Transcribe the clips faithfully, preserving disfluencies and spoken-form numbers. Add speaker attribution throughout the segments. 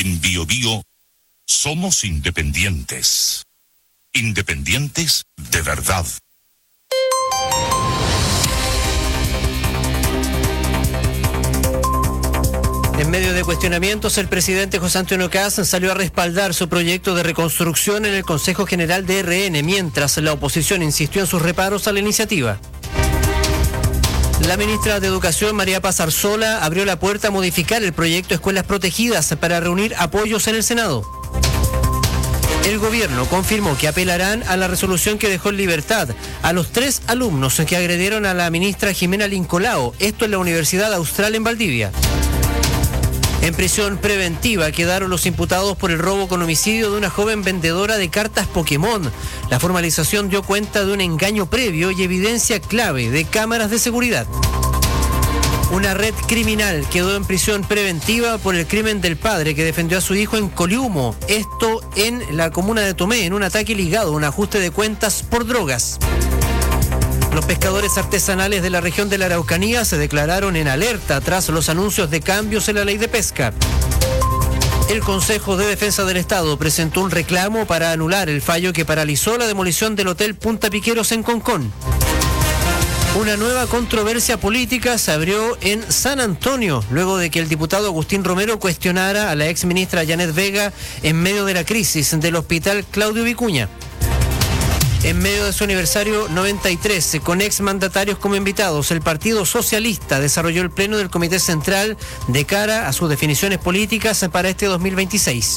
Speaker 1: En Bio Bio somos independientes. Independientes de verdad.
Speaker 2: En medio de cuestionamientos, el presidente José Antonio Kast salió a respaldar su proyecto de reconstrucción en el Consejo General de R N, mientras la oposición insistió en sus reparos a la iniciativa. La ministra de Educación, María Paz Arzola, abrió la puerta a modificar el proyecto Escuelas Protegidas para reunir apoyos en el Senado. El gobierno confirmó que apelarán a la resolución que dejó en libertad a los tres alumnos que agredieron a la ministra Jimena Lincolao, esto en la Universidad Austral en Valdivia. En prisión preventiva quedaron los imputados por el robo con homicidio de una joven vendedora de cartas Pokémon. La formalización dio cuenta de un engaño previo y evidencia clave de cámaras de seguridad. Una red criminal quedó en prisión preventiva por el crimen del padre que defendió a su hijo en Coliumo, esto en la comuna de Tomé, en un ataque ligado a un ajuste de cuentas por drogas. Los pescadores artesanales de la región de la Araucanía se declararon en alerta tras los anuncios de cambios en la ley de pesca. El Consejo de Defensa del Estado presentó un reclamo para anular el fallo que paralizó la demolición del Hotel Punta Piqueros en Concón. Una nueva controversia política se abrió en San Antonio, luego de que el diputado Agustín Romero cuestionara a la exministra Janet Vega en medio de la crisis del hospital Claudio Vicuña. En medio de su aniversario noventa y tres, con exmandatarios como invitados, el Partido Socialista desarrolló el pleno del Comité Central de cara a sus definiciones políticas para este dos mil veintiséis.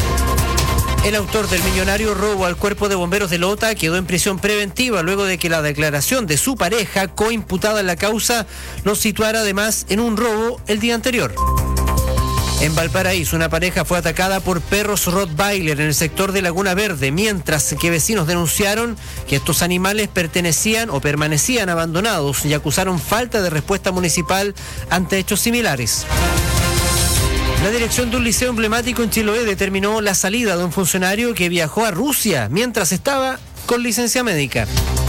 Speaker 2: El autor del millonario robo al cuerpo de bomberos de Lota quedó en prisión preventiva luego de que la declaración de su pareja, coimputada en la causa, lo situara además en un robo el día anterior. En Valparaíso, una pareja fue atacada por perros Rottweiler en el sector de Laguna Verde, mientras que vecinos denunciaron que estos animales pertenecían o permanecían abandonados y acusaron falta de respuesta municipal ante hechos similares. La dirección de un liceo emblemático en Chiloé determinó la salida de un funcionario que viajó a Rusia mientras estaba con licencia médica.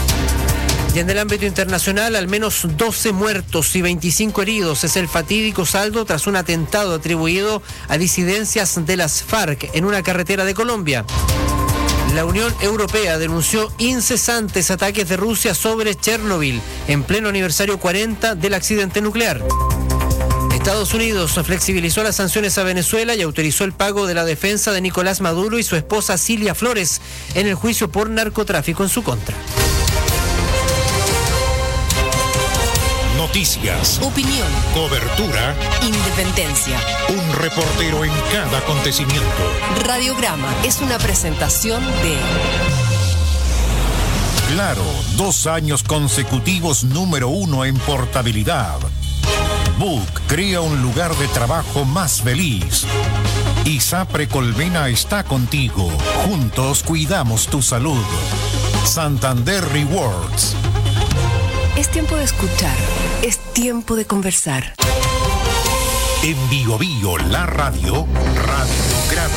Speaker 2: Y en el ámbito internacional, al menos doce muertos y veinticinco heridos es el fatídico saldo tras un atentado atribuido a disidencias de las FARC en una carretera de Colombia. La Unión Europea denunció incesantes ataques de Rusia sobre Chernobyl en pleno aniversario cuarenta del accidente nuclear. Estados Unidos flexibilizó las sanciones a Venezuela y autorizó el pago de la defensa de Nicolás Maduro y su esposa Cilia Flores en el juicio por narcotráfico en su contra.
Speaker 1: Noticias,
Speaker 3: opinión,
Speaker 1: cobertura,
Speaker 3: independencia.
Speaker 1: Un reportero en cada acontecimiento.
Speaker 3: Radiograma es una presentación de
Speaker 1: Claro, dos años consecutivos número uno en portabilidad. Book crea un lugar de trabajo más feliz. ISAPRE Colmena está contigo. Juntos cuidamos tu salud. Santander Rewards.
Speaker 3: Es tiempo de escuchar, es tiempo de conversar.
Speaker 1: En Bio Bio, la radio, radiograma.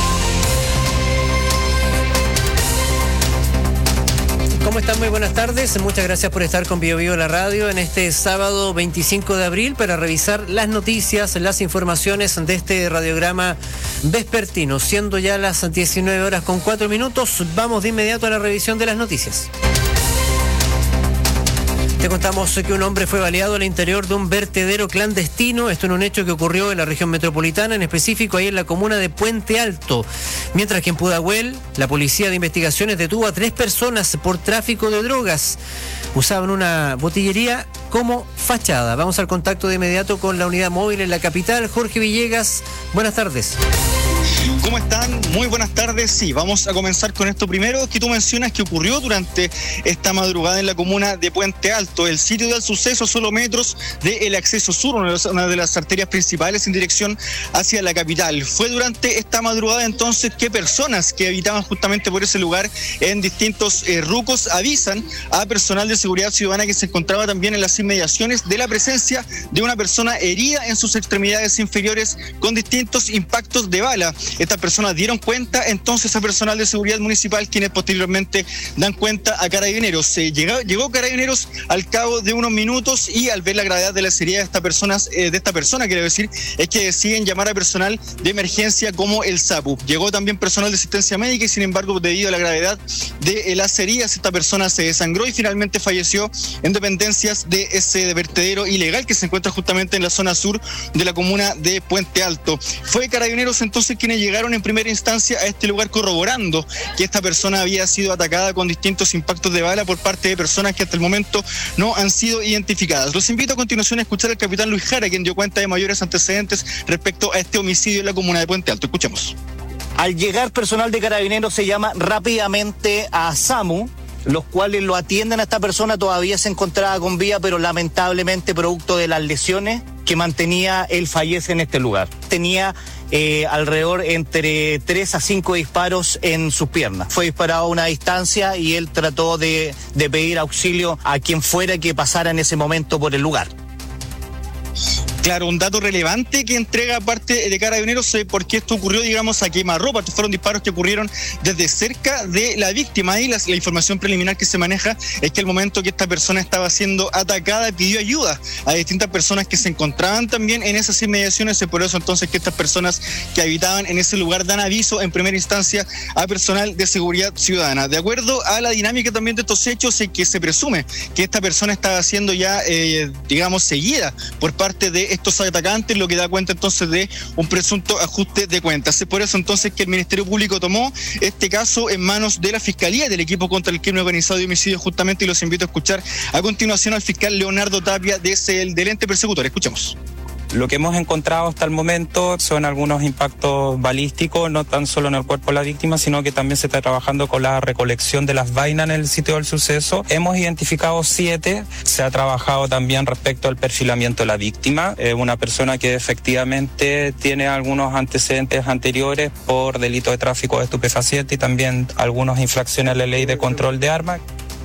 Speaker 2: ¿Cómo están? Muy buenas tardes. Muchas gracias por estar con Bio Bio la radio en este sábado veinticinco de abril para revisar las noticias, las informaciones de este radiograma vespertino. Siendo ya las diecinueve horas con cuatro minutos, vamos de inmediato a la revisión de las noticias. Te contamos que un hombre fue baleado al interior de un vertedero clandestino, esto en un hecho que ocurrió en la región metropolitana, en específico ahí en la comuna de Puente Alto, mientras que en Pudahuel la policía de investigaciones detuvo a tres personas por tráfico de drogas. Usaban una botillería como fachada. Vamos al contacto de inmediato con la unidad móvil en la capital. Jorge Villegas, buenas tardes.
Speaker 4: ¿Cómo están? Muy buenas tardes. Sí, vamos a comenzar con esto primero que tú mencionas que ocurrió durante esta madrugada en la comuna de Puente Alto. El sitio del suceso, solo metros del acceso sur, una de las arterias principales en dirección hacia la capital. Fue durante esta madrugada entonces que personas que habitaban justamente por ese lugar en distintos eh, rucos avisan a personal de seguridad ciudadana que se encontraba también en las inmediaciones de la presencia de una persona herida en sus extremidades inferiores con distintos impactos de bala. Estas personas dieron cuenta entonces a personal de seguridad municipal, quienes posteriormente dan cuenta a Carabineros. Se llegó, llegó Carabineros al cabo de unos minutos y al ver la gravedad de la seriedad de esta persona, eh, de esta persona, quiero decir, es que deciden llamar a personal de emergencia como el SAPU. Llegó también personal de asistencia médica y sin embargo, debido a la gravedad de las heridas, esta persona se desangró y finalmente falleció en dependencias de ese vertedero ilegal que se encuentra justamente en la zona sur de la comuna de Puente Alto. Fue Carabineros entonces quienes llegaron en primera instancia a este lugar corroborando que esta persona había sido atacada con distintos impactos de bala por parte de personas que hasta el momento no han sido identificadas. Los invito a continuación a escuchar al capitán Luis Jara, quien dio cuenta de mayores antecedentes respecto a este homicidio en la comuna de Puente Alto. Escuchemos.
Speaker 5: Al llegar personal de Carabineros se llama rápidamente a SAMU, los cuales lo atienden a esta persona. Todavía se encontraba con vida, pero lamentablemente producto de las lesiones que mantenía, él fallece en este lugar. Tenía eh, alrededor entre tres a cinco disparos en sus piernas. Fue disparado a una distancia y él trató de, de pedir auxilio a quien fuera que pasara en ese momento por el lugar.
Speaker 4: Claro, un dato relevante que entrega parte de Carabineros eh, porque esto ocurrió, digamos, a quemarropa. Estos fueron disparos que ocurrieron desde cerca de la víctima y la, la información preliminar que se maneja es que al momento que esta persona estaba siendo atacada pidió ayuda a distintas personas que se encontraban también en esas inmediaciones. Es por eso entonces que estas personas que habitaban en ese lugar dan aviso en primera instancia a personal de seguridad ciudadana. De acuerdo a la dinámica también de estos hechos, es que se presume que esta persona estaba siendo ya, eh, digamos, seguida por parte de estos atacantes, lo que da cuenta entonces de un presunto ajuste de cuentas. Es por eso entonces que el Ministerio Público tomó este caso en manos de la Fiscalía del Equipo contra el Crimen Organizado y Homicidio justamente, y los invito a escuchar a continuación al fiscal Leonardo Tapia desde el del ente persecutor. Escuchemos.
Speaker 6: Lo que hemos encontrado hasta el momento son algunos impactos balísticos, no tan solo en el cuerpo de la víctima, sino que también se está trabajando con la recolección de las vainas en el sitio del suceso. Hemos identificado siete, se ha trabajado también respecto al perfilamiento de la víctima, eh, una persona que efectivamente tiene algunos antecedentes anteriores por delito de tráfico de estupefacientes y también algunas infracciones a la ley de control de armas.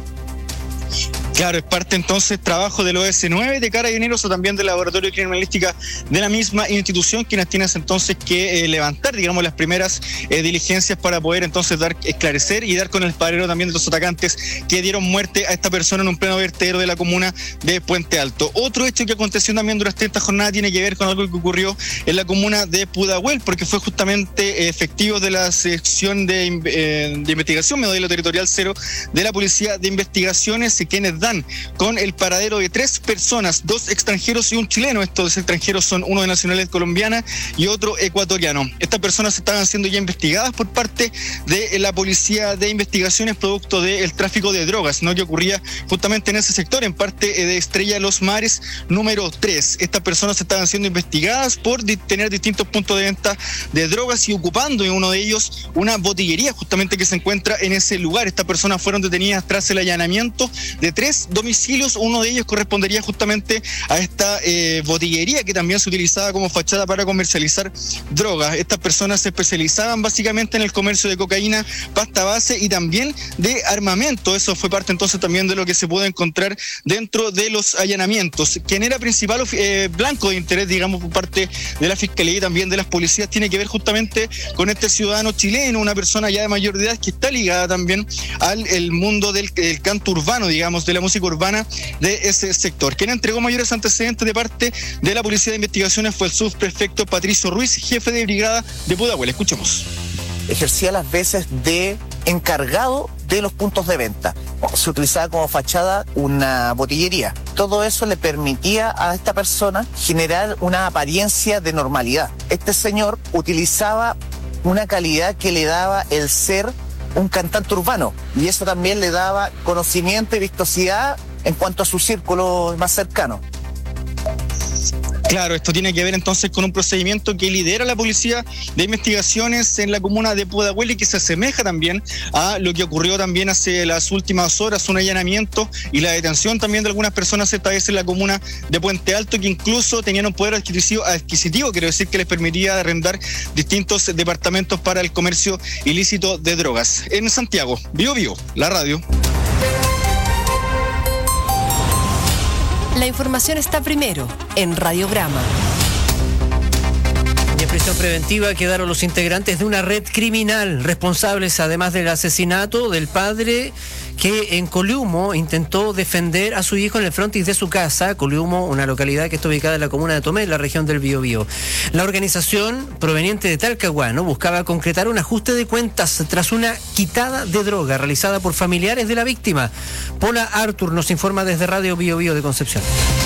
Speaker 4: Claro, es parte entonces trabajo del O S nueve de Carabineros o también del Laboratorio de Criminalística de la misma institución, quienes tienen entonces que eh, levantar, digamos, las primeras eh, diligencias para poder entonces dar, esclarecer y dar con el paradero también de los atacantes que dieron muerte a esta persona en un pleno vertedero de la comuna de Puente Alto. Otro hecho que aconteció también durante esta jornada tiene que ver con algo que ocurrió en la comuna de Pudahuel, porque fue justamente eh, efectivos de la sección de, eh, de investigación, modelo territorial cero de la Policía de Investigaciones, quienes dan con el paradero de tres personas, dos extranjeros y un chileno. Estos extranjeros son uno de nacionalidad colombiana y otro ecuatoriano. Estas personas estaban siendo ya investigadas por parte de la Policía de Investigaciones producto del tráfico de drogas, ¿no?, que ocurría justamente en ese sector, en parte de Estrella de los Mares número tres. Estas personas estaban siendo investigadas por tener distintos puntos de venta de drogas y ocupando en uno de ellos una botillería justamente que se encuentra en ese lugar. Estas personas fueron detenidas tras el allanamiento de tres domicilios. Uno de ellos correspondería justamente a esta eh, botillería que también se utilizaba como fachada para comercializar drogas. Estas personas se especializaban básicamente en el comercio de cocaína, pasta base y también de armamento. Eso fue parte entonces también de lo que se pudo encontrar dentro de los allanamientos. Quien era principal eh, blanco de interés, digamos, por parte de la Fiscalía y también de las policías, tiene que ver justamente con este ciudadano chileno, una persona ya de mayor edad que está ligada también al el mundo del el canto urbano, digamos, de la música urbana de ese sector. Quien entregó mayores antecedentes de parte de la Policía de Investigaciones fue el subprefecto Patricio Ruiz, jefe de brigada de Pudahuel. Escuchemos.
Speaker 5: Ejercía las veces de encargado de los puntos de venta. Se utilizaba como fachada una botillería. Todo eso le permitía a esta persona generar una apariencia de normalidad. Este señor utilizaba una calidad que le daba el ser un cantante urbano, y eso también le daba conocimiento y vistosidad en cuanto a su círculo más cercano.
Speaker 4: Claro, esto tiene que ver entonces con un procedimiento que lidera la Policía de Investigaciones en la comuna de Pudahuel y que se asemeja también a lo que ocurrió también hace las últimas horas, un allanamiento y la detención también de algunas personas esta vez en la comuna de Puente Alto, que incluso tenían un poder adquisitivo, adquisitivo quiero decir, que les permitía arrendar distintos departamentos para el comercio ilícito de drogas. En Santiago, Bio Bio, la radio.
Speaker 3: La información está primero en Radiograma.
Speaker 2: prisión preventiva quedaron los integrantes de una red criminal responsables además del asesinato del padre que en Coliumo intentó defender a su hijo en el frontis de su casa. Coliumo, una localidad que está ubicada en la comuna de Tomé, en la región del Biobío. La organización proveniente de Talcahuano buscaba concretar un ajuste de cuentas tras una quitada de droga realizada por familiares de la víctima. Paula Artur nos informa desde Radio Biobío de Concepción.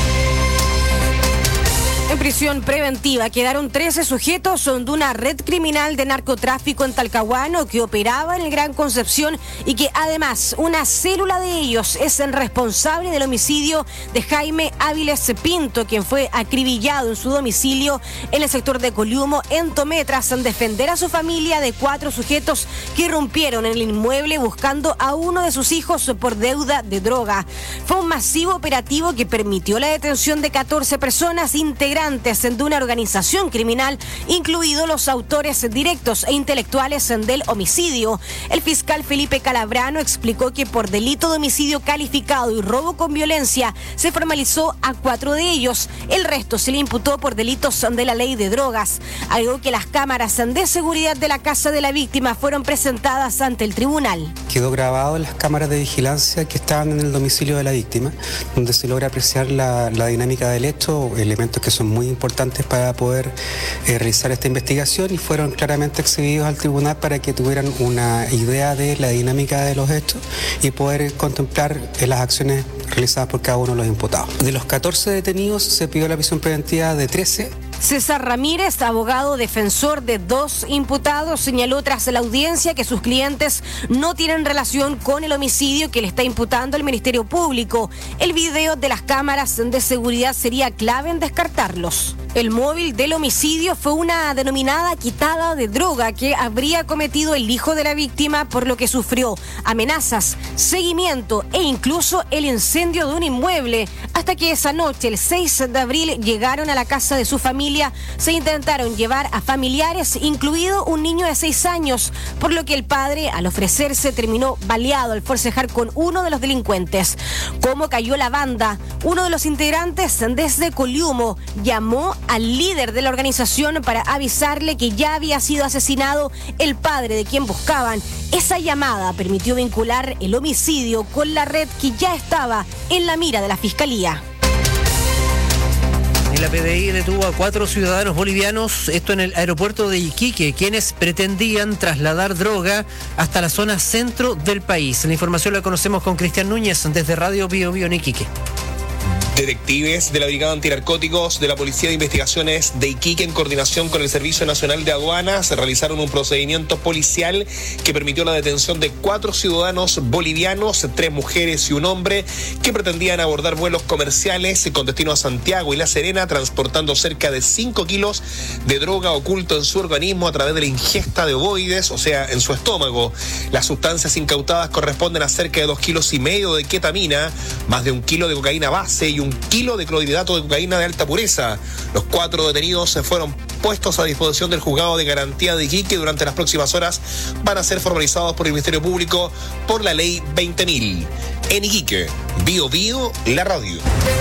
Speaker 7: En prisión preventiva quedaron trece sujetos de una red criminal de narcotráfico en Talcahuano que operaba en el Gran Concepción y que además una célula de ellos es el responsable del homicidio de Jaime Áviles Pinto, quien fue acribillado en su domicilio en el sector de Coliumo, en Tomé, tras defender a su familia de cuatro sujetos que irrumpieron en el inmueble buscando a uno de sus hijos por deuda de droga. Fue un masivo operativo que permitió la detención de catorce personas integrantes de una organización criminal, incluidos los autores directos e intelectuales del homicidio. El fiscal Felipe Calabrano explicó que por delito de homicidio calificado y robo con violencia se formalizó a cuatro de ellos. El resto se le imputó por delitos de la ley de drogas. Algo que las cámaras de seguridad de la casa de la víctima fueron presentadas ante el tribunal.
Speaker 8: Quedó grabado en las cámaras de vigilancia que estaban en el domicilio de la víctima, donde se logra apreciar la, la dinámica del hecho, elementos que son muy importantes para poder eh, realizar esta investigación, y fueron claramente exhibidos al tribunal para que tuvieran una idea de la dinámica de los hechos y poder contemplar eh, las acciones realizadas por cada uno de los imputados. De los catorce detenidos se pidió la prisión preventiva de trece.
Speaker 7: César Ramírez, abogado defensor de dos imputados, señaló tras la audiencia que sus clientes no tienen relación con el homicidio que le está imputando el Ministerio Público. El video de las cámaras de seguridad sería clave en descartarlos. El móvil del homicidio fue una denominada quitada de droga que habría cometido el hijo de la víctima, por lo que sufrió amenazas, seguimiento e incluso el incendio de un inmueble, hasta que esa noche, el seis de abril, llegaron a la casa de su familia. Se intentaron llevar a familiares, incluido un niño de seis años, por lo que el padre, al ofrecerse, terminó baleado al forcejar con uno de los delincuentes. ¿Cómo cayó la banda? Uno de los integrantes desde Coliumo llamó al líder de la organización para avisarle que ya había sido asesinado el padre de quien buscaban. Esa llamada permitió vincular el homicidio con la red que ya estaba en la mira de la Fiscalía.
Speaker 2: Y la P D I detuvo a cuatro ciudadanos bolivianos, esto en el aeropuerto de Iquique, quienes pretendían trasladar droga hasta la zona centro del país. La información la conocemos con Cristian Núñez desde Radio Bio Bio en Iquique.
Speaker 9: Detectives de la Brigada Antinarcóticos de la Policía de Investigaciones de Iquique, en coordinación con el Servicio Nacional de Aduanas, realizaron un procedimiento policial que permitió la detención de cuatro ciudadanos bolivianos, tres mujeres y un hombre, que pretendían abordar vuelos comerciales con destino a Santiago y La Serena, transportando cerca de cinco kilos de droga oculto en su organismo a través de la ingesta de ovoides, o sea, en su estómago. Las sustancias incautadas corresponden a cerca de dos kilos y medio de ketamina, más de un kilo de cocaína base y un kilo de clorhidrato de cocaína de alta pureza. Los cuatro detenidos se fueron puestos a disposición del Juzgado de Garantía de Iquique. Durante las próximas horas van a ser formalizados por el Ministerio Público por la Ley veinte mil. En Iquique, Bio Bio, la radio.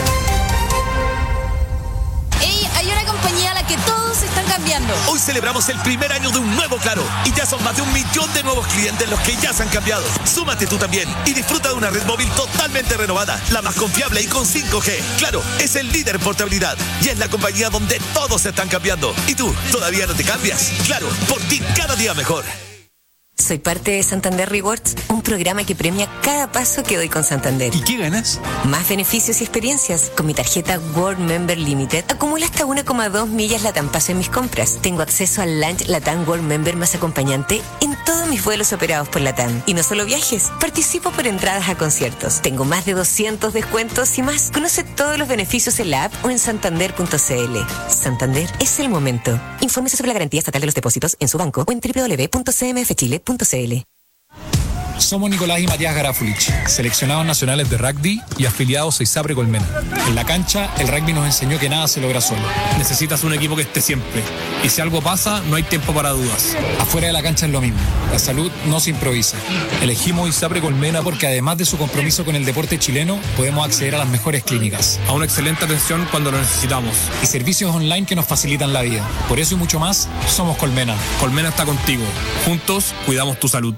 Speaker 10: Hey, hay una compañía a la que todos están cambiando.
Speaker 11: Hoy celebramos el primer año de un nuevo Claro y ya son más de un millón de nuevos clientes los que ya se han cambiado. Súmate tú también y disfruta de una red móvil totalmente renovada, la más confiable y con cinco G. Claro, es el líder en portabilidad y es la compañía donde todos se están cambiando. ¿Y tú, todavía no te cambias? Claro, por ti cada día mejor.
Speaker 12: Soy parte de Santander Rewards, un programa que premia cada paso que doy con Santander.
Speaker 11: ¿Y qué ganas?
Speaker 12: Más beneficios y experiencias. Con mi tarjeta World Member Limited acumulo hasta una coma dos millas LATAM Paso en mis compras. Tengo acceso al Lunch LATAM World Member más acompañante en todos mis vuelos operados por LATAM. Y no solo viajes, participo por entradas a conciertos. Tengo más de doscientos descuentos y más. Conoce todos los beneficios en la app o en santander punto c l. Santander es el momento. Infórmese sobre la garantía estatal de los depósitos en su banco o en doble u doble u doble u punto c m f chile punto c l.
Speaker 13: Somos Nicolás y Matías Garafulich, seleccionados nacionales de rugby y afiliados a ISAPRE Colmena. En la cancha, el rugby nos enseñó que nada se logra solo. Necesitas un equipo que esté siempre. Y si algo pasa, no hay tiempo para dudas. Afuera de la cancha es lo mismo. La salud no se improvisa. Elegimos ISAPRE Colmena porque además de su compromiso con el deporte chileno, podemos acceder a las mejores clínicas, a una excelente atención cuando lo necesitamos y servicios online que nos facilitan la vida. Por eso y mucho más, somos Colmena. Colmena está contigo. Juntos, cuidamos tu salud.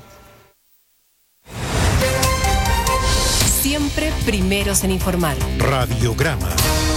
Speaker 3: Siempre primeros en informar.
Speaker 1: Radiograma.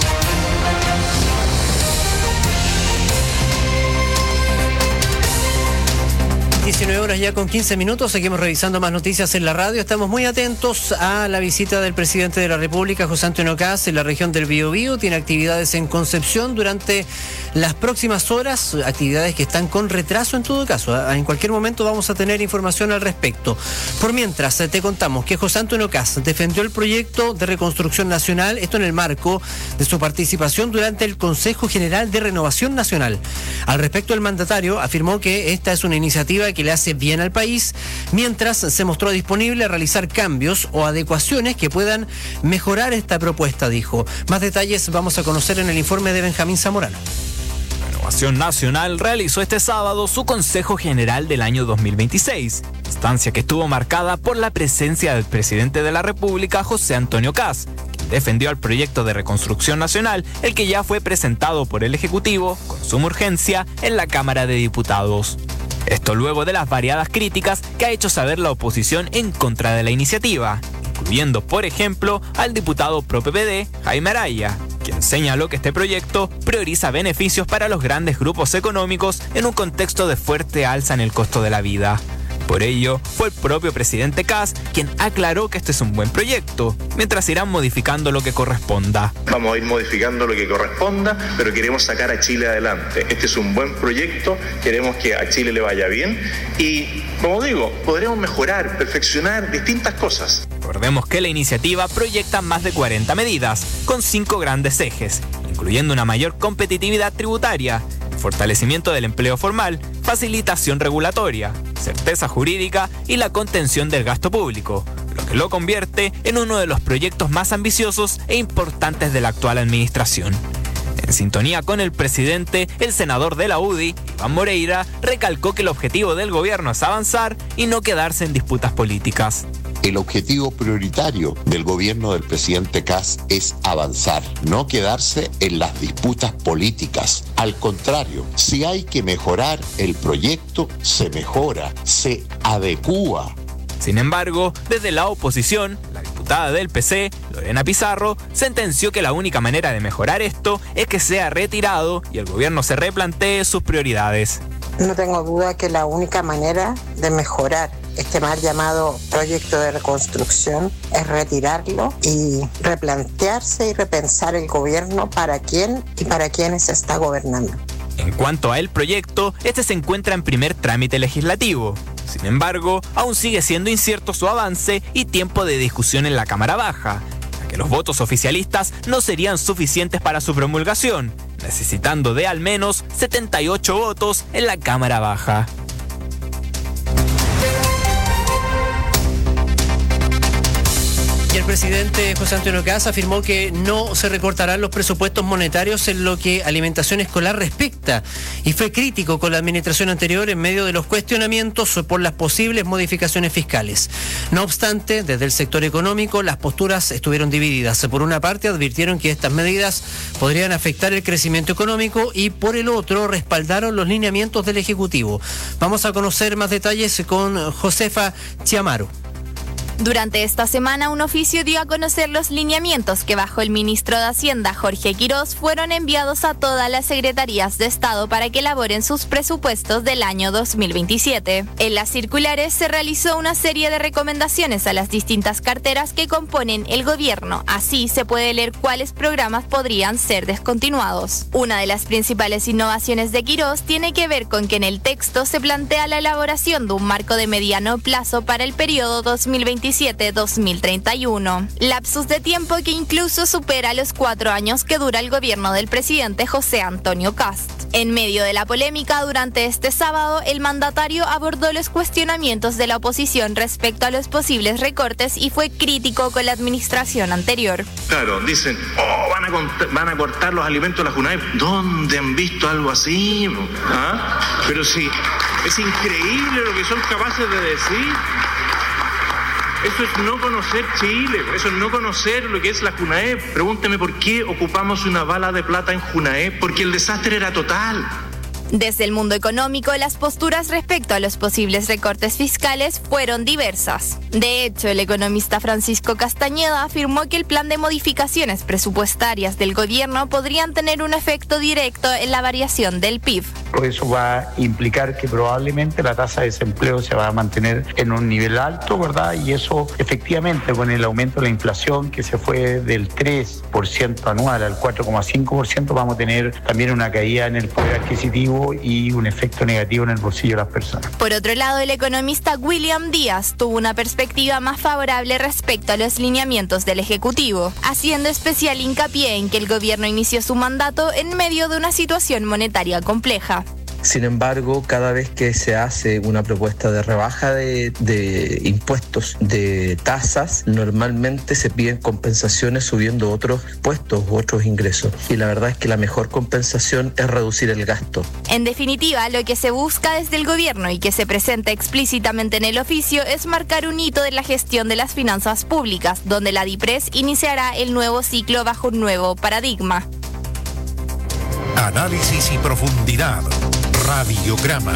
Speaker 2: diecinueve horas ya con quince minutos, seguimos revisando más noticias en la radio. Estamos muy atentos a la visita del presidente de la República, José Antonio Kast, en la región del Biobío. Tiene actividades en Concepción durante las próximas horas, actividades que están con retraso en todo caso. En cualquier momento vamos a tener información al respecto. Por mientras, te contamos que José Antonio Kast defendió el proyecto de reconstrucción nacional, esto en el marco de su participación durante el Consejo General de Renovación Nacional. Al respecto, el mandatario afirmó que esta es una iniciativa que le hace bien al país, mientras se mostró disponible a realizar cambios o adecuaciones que puedan mejorar esta propuesta, dijo. Más detalles vamos a conocer en el informe de Benjamín Zamorano.
Speaker 14: Renovación Nacional realizó este sábado su Consejo General del año dos mil veintiséis, instancia que estuvo marcada por la presencia del presidente de la República, José Antonio Kast, quien defendió el proyecto de reconstrucción nacional, el que ya fue presentado por el Ejecutivo con suma urgencia en la Cámara de Diputados. Esto luego de las variadas críticas que ha hecho saber la oposición en contra de la iniciativa, incluyendo, por ejemplo, al diputado pro P P D, Jaime Araya, quien señaló que este proyecto prioriza beneficios para los grandes grupos económicos en un contexto de fuerte alza en el costo de la vida. Por ello, fue el propio presidente Kast quien aclaró que este es un buen proyecto, mientras irán modificando lo que corresponda.
Speaker 15: Vamos a ir modificando lo que corresponda, pero queremos sacar a Chile adelante. Este es un buen proyecto, queremos que a Chile le vaya bien y, como digo, podremos mejorar, perfeccionar distintas cosas.
Speaker 14: Recordemos que la iniciativa proyecta más de cuarenta medidas, con cinco grandes ejes, incluyendo una mayor competitividad tributaria, fortalecimiento del empleo formal, facilitación regulatoria, certeza jurídica y la contención del gasto público, lo que lo convierte en uno de los proyectos más ambiciosos e importantes de la actual administración. En sintonía con el presidente, el senador de la U D I, Iván Moreira, recalcó que el objetivo del gobierno es avanzar y no quedarse en disputas políticas.
Speaker 16: El objetivo prioritario del gobierno del presidente Kast es avanzar, no quedarse en las disputas políticas. Al contrario, si hay que mejorar el proyecto, se mejora, se adecúa.
Speaker 14: Sin embargo, desde la oposición, la diputada del P C, Lorena Pizarro, sentenció que la única manera de mejorar esto es que sea retirado y el gobierno se replantee sus prioridades.
Speaker 17: No tengo duda que la única manera de mejorar este mal llamado proyecto de reconstrucción es retirarlo y replantearse y repensar el gobierno para quién y para quiénes está gobernando.
Speaker 14: En cuanto a el proyecto, este se encuentra en primer trámite legislativo. Sin embargo, aún sigue siendo incierto su avance y tiempo de discusión en la Cámara Baja, ya que los votos oficialistas no serían suficientes para su promulgación, necesitando de al menos setenta y ocho votos en la Cámara Baja.
Speaker 2: Y el presidente José Antonio Kast afirmó que no se recortarán los presupuestos monetarios en lo que alimentación escolar respecta y fue crítico con la administración anterior en medio de los cuestionamientos por las posibles modificaciones fiscales. No obstante, desde el sector económico las posturas estuvieron divididas. Por una parte advirtieron que estas medidas podrían afectar el crecimiento económico y por el otro respaldaron los lineamientos del Ejecutivo. Vamos a conocer más detalles con Josefa Chiamaro.
Speaker 18: Durante esta semana, un oficio dio a conocer los lineamientos que bajo el ministro de Hacienda, Jorge Quirós, fueron enviados a todas las secretarías de Estado para que elaboren sus presupuestos del año dos mil veintisiete. En las circulares se realizó una serie de recomendaciones a las distintas carteras que componen el gobierno. Así se puede leer cuáles programas podrían ser descontinuados. Una de las principales innovaciones de Quirós tiene que ver con que en el texto se plantea la elaboración de un marco de mediano plazo para el periodo dos mil veintisiete veintisiete a dos mil treinta y uno. Lapsus de tiempo que incluso supera los cuatro años que dura el gobierno del presidente José Antonio Kast. En medio de la polémica durante este sábado, el mandatario abordó los cuestionamientos de la oposición respecto a los posibles recortes y fue crítico con la administración anterior.
Speaker 15: Claro, dicen, oh, van a, cont- van a cortar los alimentos de la JUNAEP. ¿Dónde han visto algo así? ¿Ah? Pero sí, es increíble lo que son capaces de decir. Eso es no conocer Chile, eso es no conocer lo que es la JUNAEP. Pregúnteme por qué ocupamos una bala de plata en JUNAEP, porque el desastre era total.
Speaker 18: Desde el mundo económico, las posturas respecto a los posibles recortes fiscales fueron diversas. De hecho, el economista Francisco Castañeda afirmó que el plan de modificaciones presupuestarias del gobierno podrían tener un efecto directo en la variación del P I B.
Speaker 19: Eso va a implicar que probablemente la tasa de desempleo se va a mantener en un nivel alto, ¿verdad? Y eso efectivamente con el aumento de la inflación que se fue del tres por ciento anual al cuatro coma cinco por ciento, vamos a tener también una caída en el poder adquisitivo y un efecto negativo en el bolsillo de las personas.
Speaker 18: Por otro lado, el economista William Díaz tuvo una perspectiva más favorable respecto a los lineamientos del Ejecutivo, haciendo especial hincapié en que el gobierno inició su mandato en medio de una situación monetaria compleja.
Speaker 20: Sin embargo, cada vez que se hace una propuesta de rebaja de, de impuestos, de tasas, normalmente se piden compensaciones subiendo otros impuestos u otros ingresos. Y la verdad es que la mejor compensación es reducir el gasto.
Speaker 18: En definitiva, lo que se busca desde el gobierno y que se presenta explícitamente en el oficio es marcar un hito de la gestión de las finanzas públicas, donde la DIPRES iniciará el nuevo ciclo bajo un nuevo paradigma.
Speaker 1: Análisis y profundidad. Radiograma.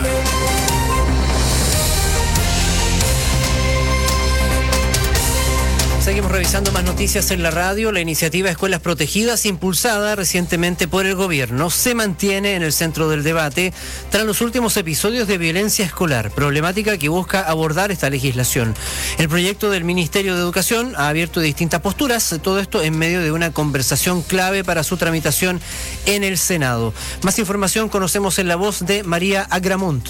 Speaker 2: Seguimos revisando más noticias en la radio. La iniciativa Escuelas Protegidas, impulsada recientemente por el gobierno, se mantiene en el centro del debate tras los últimos episodios de violencia escolar, problemática que busca abordar esta legislación. El proyecto del Ministerio de Educación ha abierto distintas posturas, todo esto en medio de una conversación clave para su tramitación en el Senado. Más información conocemos en la voz de María Agramunt.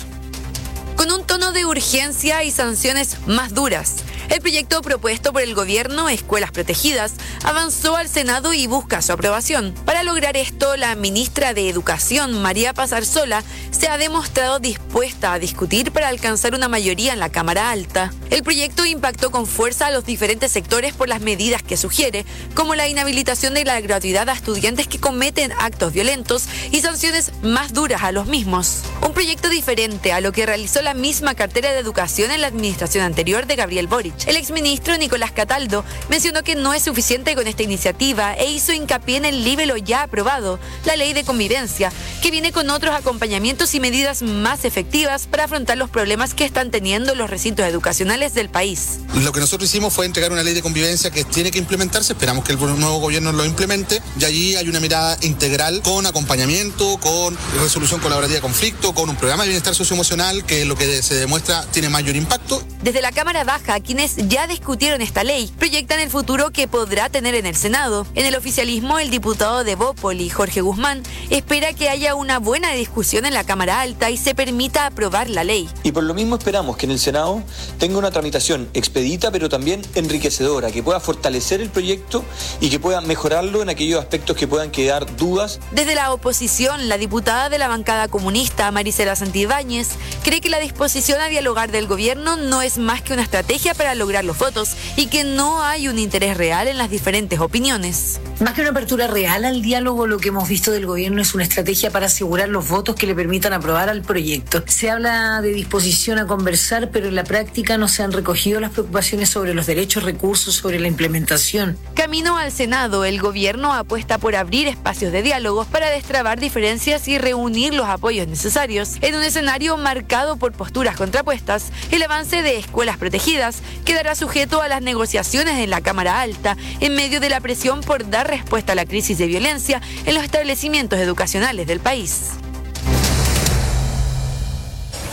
Speaker 21: Con un tono de urgencia y sanciones más duras, el proyecto propuesto por el gobierno, Escuelas Protegidas, avanzó al Senado y busca su aprobación. Para lograr esto, la ministra de Educación, María Paz Arzola, se ha demostrado dispuesta a discutir para alcanzar una mayoría en la Cámara Alta. El proyecto impactó con fuerza a los diferentes sectores por las medidas que sugiere, como la inhabilitación de la gratuidad a estudiantes que cometen actos violentos y sanciones más duras a los mismos. Un proyecto diferente a lo que realizó la misma cartera de educación en la administración anterior de Gabriel Boric. El exministro Nicolás Cataldo mencionó que no es suficiente con esta iniciativa e hizo hincapié en el libelo ya aprobado, la ley de convivencia, que viene con otros acompañamientos y medidas más efectivas para afrontar los problemas que están teniendo los recintos educacionales del país.
Speaker 22: Lo que nosotros hicimos fue entregar una ley de convivencia que tiene que implementarse, esperamos que el nuevo gobierno lo implemente, y allí hay una mirada integral con acompañamiento, con resolución colaborativa de conflicto, con un programa de bienestar socioemocional que lo que se demuestra tiene mayor impacto.
Speaker 21: Desde la Cámara Baja, quienes ya discutieron esta ley, proyectan el futuro que podrá tener en el Senado. En el oficialismo, el diputado de Bópoli, Jorge Guzmán, espera que haya una buena discusión en la Cámara Alta y se permita aprobar la ley.
Speaker 23: Y por lo mismo esperamos que en el Senado tenga una tramitación expedita, pero también enriquecedora, que pueda fortalecer el proyecto y que pueda mejorarlo en aquellos aspectos que puedan quedar dudas.
Speaker 21: Desde la oposición, la diputada de la bancada comunista, Marisela Santibáñez, cree que la disposición a dialogar del gobierno no es más que una estrategia para lograr los votos y que no hay un interés real en las diferentes opiniones.
Speaker 24: Más que una apertura real al diálogo, lo que hemos visto del gobierno es una estrategia para asegurar los votos que le permitan aprobar al proyecto. Se habla de disposición a conversar, pero en la práctica no se han recogido las preocupaciones sobre los derechos, recursos, sobre la implementación.
Speaker 21: Camino al Senado, el gobierno apuesta por abrir espacios de diálogo para destrabar diferencias y reunir los apoyos necesarios. En un escenario marcado por posturas contrapuestas, el avance de Escuelas Protegidas quedará sujeto a las negociaciones en la Cámara Alta, en medio de la presión por dar respuesta a la crisis de violencia en los establecimientos educacionales del país.
Speaker 24: Ay,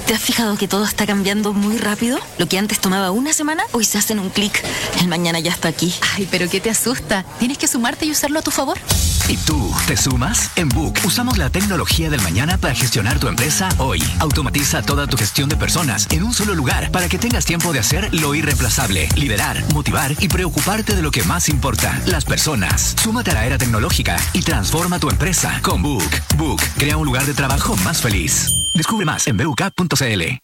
Speaker 4: ¿Te has fijado que todo está cambiando muy rápido? Lo que antes tomaba una semana, hoy se hace en un clic. El mañana ya está aquí.
Speaker 5: Ay, pero ¿qué te asusta? Tienes que sumarte y usarlo a tu favor.
Speaker 6: ¿Y tú, te sumas? En Book usamos la tecnología del mañana para gestionar tu empresa hoy. Automatiza toda tu gestión de personas en un solo lugar para que tengas tiempo de hacer lo irreemplazable, liderar, motivar y preocuparte de lo que más importa, las personas. Súmate a la era tecnológica y transforma tu empresa con Book. Book crea un lugar de trabajo más feliz. Descubre más en b u k punto c l.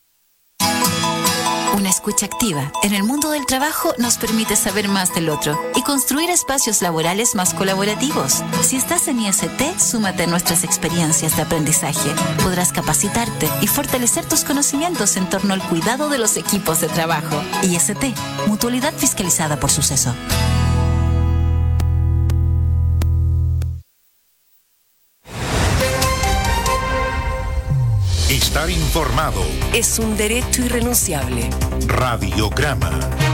Speaker 5: Una escucha activa en el mundo del trabajo nos permite saber más del otro y construir espacios laborales más colaborativos. Si estás en I S T, súmate a nuestras experiencias de aprendizaje. Podrás capacitarte y fortalecer tus conocimientos en torno al cuidado de los equipos de trabajo. I S T, Mutualidad Fiscalizada por Suceso.
Speaker 1: Estar informado
Speaker 3: es un derecho irrenunciable.
Speaker 1: Radiograma.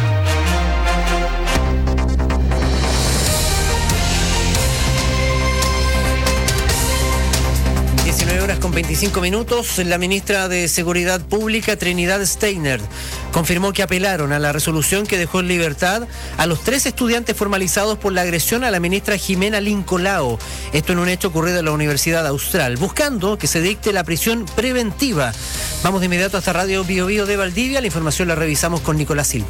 Speaker 2: diecinueve horas con veinticinco minutos, la ministra de Seguridad Pública, Trinidad Steiner, confirmó que apelaron a la resolución que dejó en libertad a los tres estudiantes formalizados por la agresión a la ministra Jimena Lincolao. Esto en un hecho ocurrido en la Universidad Austral, buscando que se dicte la prisión preventiva. Vamos de inmediato hasta Radio Bio Bio de Valdivia. La información la revisamos con Nicolás Silva.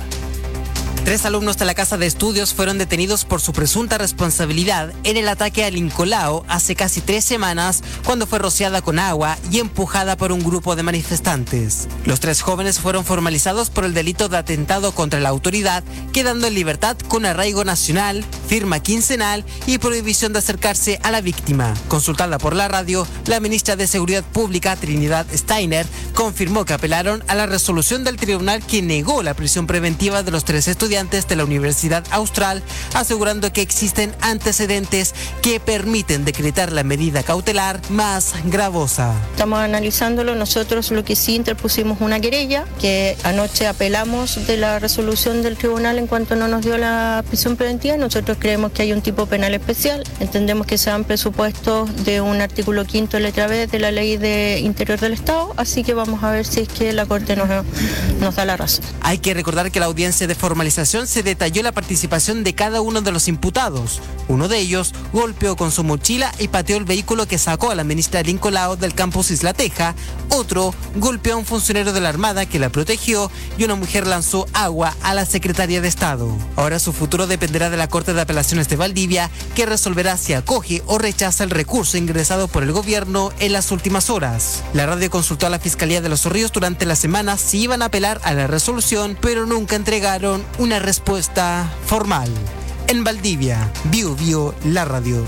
Speaker 8: Tres alumnos de la Casa de Estudios fueron detenidos por su presunta responsabilidad en el ataque a Lincolao hace casi tres semanas, cuando fue rociada con agua y empujada por un grupo de manifestantes. Los tres jóvenes fueron formalizados por el delito de atentado contra la autoridad, quedando en libertad con arraigo nacional, firma quincenal y prohibición de acercarse a la víctima. Consultada por la radio, la ministra de Seguridad Pública, Trinidad Steiner, confirmó que apelaron a la resolución del tribunal que negó la prisión preventiva de los tres estudiantes de la Universidad Austral, asegurando que existen antecedentes que permiten decretar la medida cautelar más gravosa.
Speaker 25: Estamos analizándolo. Nosotros lo que sí interpusimos una querella, que anoche apelamos de la resolución del tribunal en cuanto no nos dio la prisión preventiva. Nosotros creemos que hay un tipo penal especial. Entendemos que sean presupuestos de un artículo quinto letra B de la Ley de Interior del Estado, así que vamos a ver si es que la Corte nos, nos da la razón.
Speaker 8: Hay que recordar que la audiencia de formalización se detalló la participación de cada uno de los imputados. Uno de ellos golpeó con su mochila y pateó el vehículo que sacó a la ministra Lincolao del campus Isla Teja. Otro golpeó a un funcionario de la Armada que la protegió y una mujer lanzó agua a la secretaria de Estado. Ahora su futuro dependerá de la Corte de Apelaciones de Valdivia, que resolverá si acoge o rechaza el recurso ingresado por el gobierno en las últimas horas. La radio consultó a la Fiscalía de Los Ríos durante la semana si iban a apelar a la resolución, pero nunca entregaron una respuesta formal. En Valdivia, Bio Bio, la radio.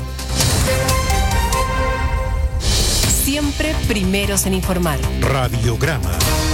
Speaker 3: Siempre primeros en informar.
Speaker 1: Radiograma.